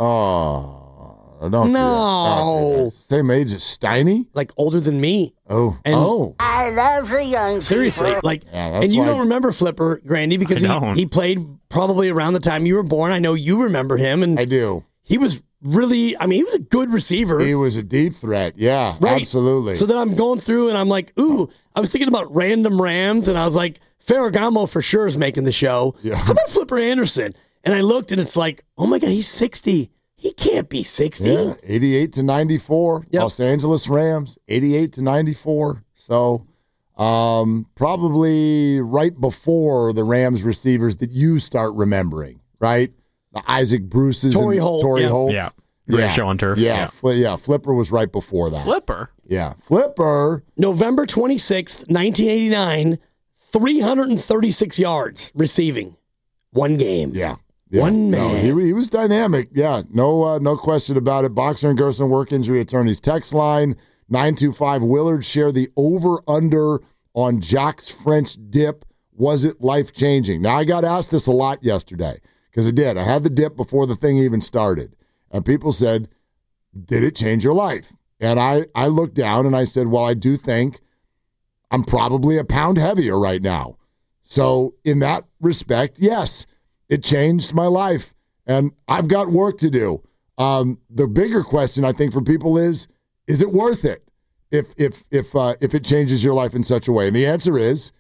Oh, don't do that. No. Don't do that. Same age as Steiny? Like older than me. Oh, And- oh. I love the young Seriously, people. like, Yeah, that's and you why- don't remember Flipper, Grandy, because I he, don't. he played probably around the time you were born. I know you remember him, and I do. he was really, I mean, he was a good receiver. He was a deep threat. Yeah, Right. absolutely. So then I'm going through and I'm like, ooh, I was thinking about random Rams, and I was like, Ferragamo for sure is making the show. Yeah. How about Flipper Anderson? And I looked, and it's like, oh my God, he's sixty. He can't be sixty. yeah, eighty-eight to ninety-four. Yep. Los Angeles Rams, eighty-eight to ninety-four. So um, probably right before the Rams receivers that you start remembering, right? The Isaac Bruce's Torrey and Holt, Torrey yeah. Holt's. Yeah. Great show on turf. Yeah, Yeah. Fli- yeah, Flipper was right before that. Flipper. Yeah, Flipper. November twenty-sixth, nineteen eighty-nine, three hundred thirty-six yards receiving. One game. Yeah. yeah. One No, man. he, he was dynamic. Yeah, no uh, no question about it. Boxer and Gerson Work Injury Attorneys text line nine two five. Willard, share the over-under on Jack's French dip. Was it life-changing? Now, I got asked this a lot yesterday because I did. I had the dip before the thing even started. And people said, did it change your life? And I, I looked down and I said, well, I do think I'm probably a pound heavier right now. So in that respect, yes, it changed my life. And I've got work to do. Um, the bigger question, I think, for people is, is it worth it if if if uh, if it changes your life in such a way? And the answer is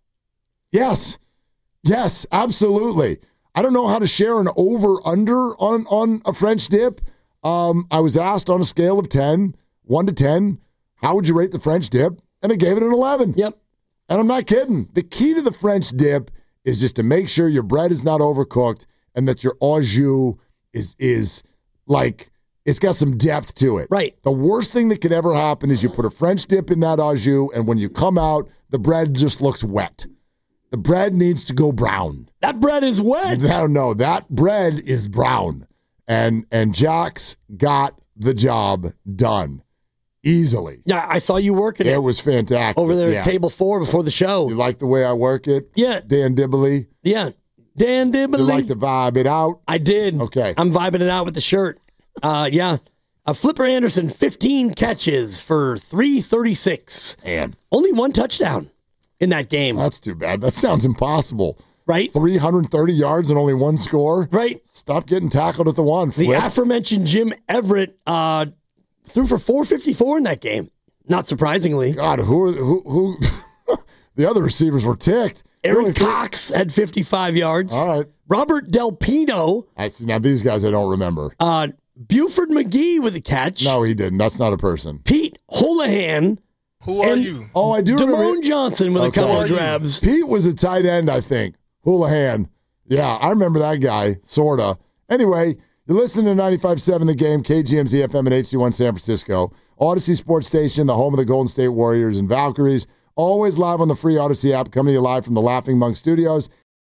yes. Yes, absolutely. I don't know how to share an over-under on, on a French dip. Um, I was asked on a scale of ten, one to ten, how would you rate the French dip? And I gave it an eleven. Yep. And I'm not kidding. The key to the French dip is just to make sure your bread is not overcooked and that your au jus is, is like, it's got some depth to it. Right. The worst thing that could ever happen is you put a French dip in that au jus, and when you come out, the bread just looks wet. The bread needs to go brown. That bread is wet. No, no, that bread is brown. And and Jax got the job done easily. Yeah, I saw you working it. It was fantastic. Over there yeah. at table four before the show. You like the way I work it? Yeah. Dan Dibley? Yeah. Dan Dibley. You like to vibe it out? I did. Okay. I'm vibing it out with the shirt. Uh, yeah. Uh, Flipper Anderson, fifteen catches for three thirty-six. Man. Only one touchdown in that game. That's too bad. That sounds impossible. Right? three hundred thirty yards and only one score. Right. Stop getting tackled at the one. Flip. The aforementioned Jim Everett uh, threw for four fifty-four in that game. Not surprisingly. God, who are who? who the other receivers were ticked. Aaron really Cox th- had fifty-five yards. All right. Robert Del Pino. I see. Now these guys I don't remember. Uh, Buford McGee with a catch. No, he didn't. That's not a person. Pete Holohan. Who are you? Oh, I do Damone remember. Johnson with Okay. a couple of grabs. Pete was a tight end, I think. Houlihan. Yeah, I remember that guy, sort of. Anyway, you're listening to ninety-five point seven The Game, K G M Z F M and H D one San Francisco. Odyssey Sports Station, the home of the Golden State Warriors and Valkyries. Always live on the free Odyssey app, coming to you live from the Laughing Monk Studios.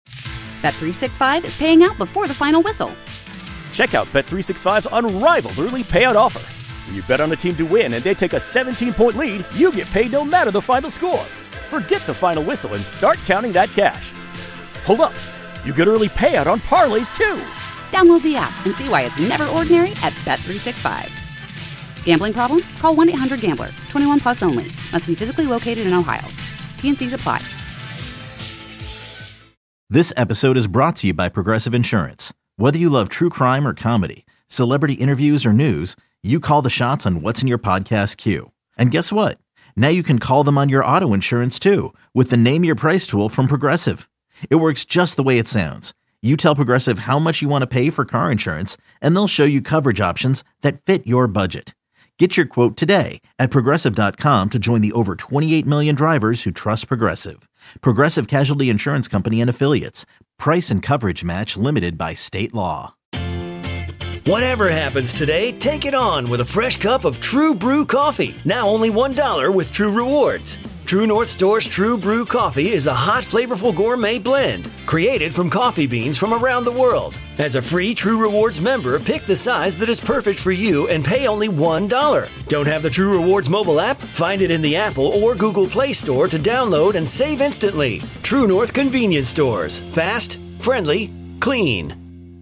Bet three sixty-five is paying out before the final whistle. Check out Bet three sixty-five's unrivaled early payout offer. When you bet on a team to win and they take a seventeen-point lead, you get paid no matter the final score. Forget the final whistle and start counting that cash. Hold up. You get early payout on parlays, too. Download the app and see why it's never ordinary at Bet three sixty-five. Gambling problem? Call one eight hundred gambler. twenty-one plus only. Must be physically located in Ohio. T N Cs apply. This episode is brought to you by Progressive Insurance. Whether you love true crime or comedy, celebrity interviews or news, you call the shots on what's in your podcast queue. And guess what? Now you can call them on your auto insurance too with the Name Your Price tool from Progressive. It works just the way it sounds. You tell Progressive how much you want to pay for car insurance, and they'll show you coverage options that fit your budget. Get your quote today at Progressive dot com to join the over twenty-eight million drivers who trust Progressive. Progressive Casualty Insurance Company and Affiliates. Price and coverage match limited by state law. Whatever happens today, take it on with a fresh cup of True Brew coffee. Now only one dollar with True Rewards. True North Store's True Brew coffee is a hot, flavorful gourmet blend created from coffee beans from around the world. As a free True Rewards member, pick the size that is perfect for you and pay only one dollar. Don't have the True Rewards mobile app? Find it in the Apple or Google Play Store to download and save instantly. True North Convenience Stores. Fast, friendly, clean.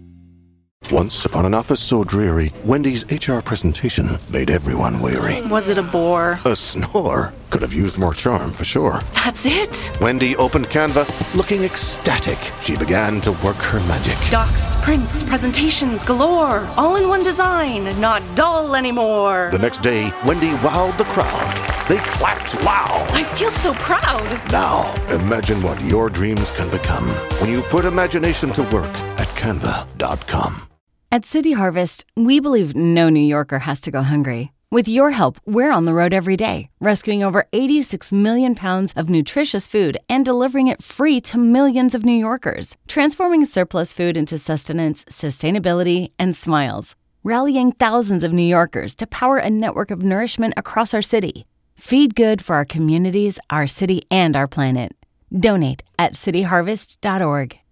Once upon an office so dreary, Wendy's H R presentation made everyone weary. Was it a bore? A snore could have used more charm for sure. That's it? Wendy opened Canva, looking ecstatic. She began to work her magic. Docs, prints, presentations galore, all in one design, not dull anymore. The next day, Wendy wowed the crowd. They clapped loud. I feel so proud. Now, imagine what your dreams can become when you put imagination to work at canva dot com. At City Harvest, we believe no New Yorker has to go hungry. With your help, we're on the road every day, rescuing over eighty-six million pounds of nutritious food and delivering it free to millions of New Yorkers, transforming surplus food into sustenance, sustainability, and smiles, rallying thousands of New Yorkers to power a network of nourishment across our city. Feed good for our communities, our city, and our planet. Donate at city harvest dot org.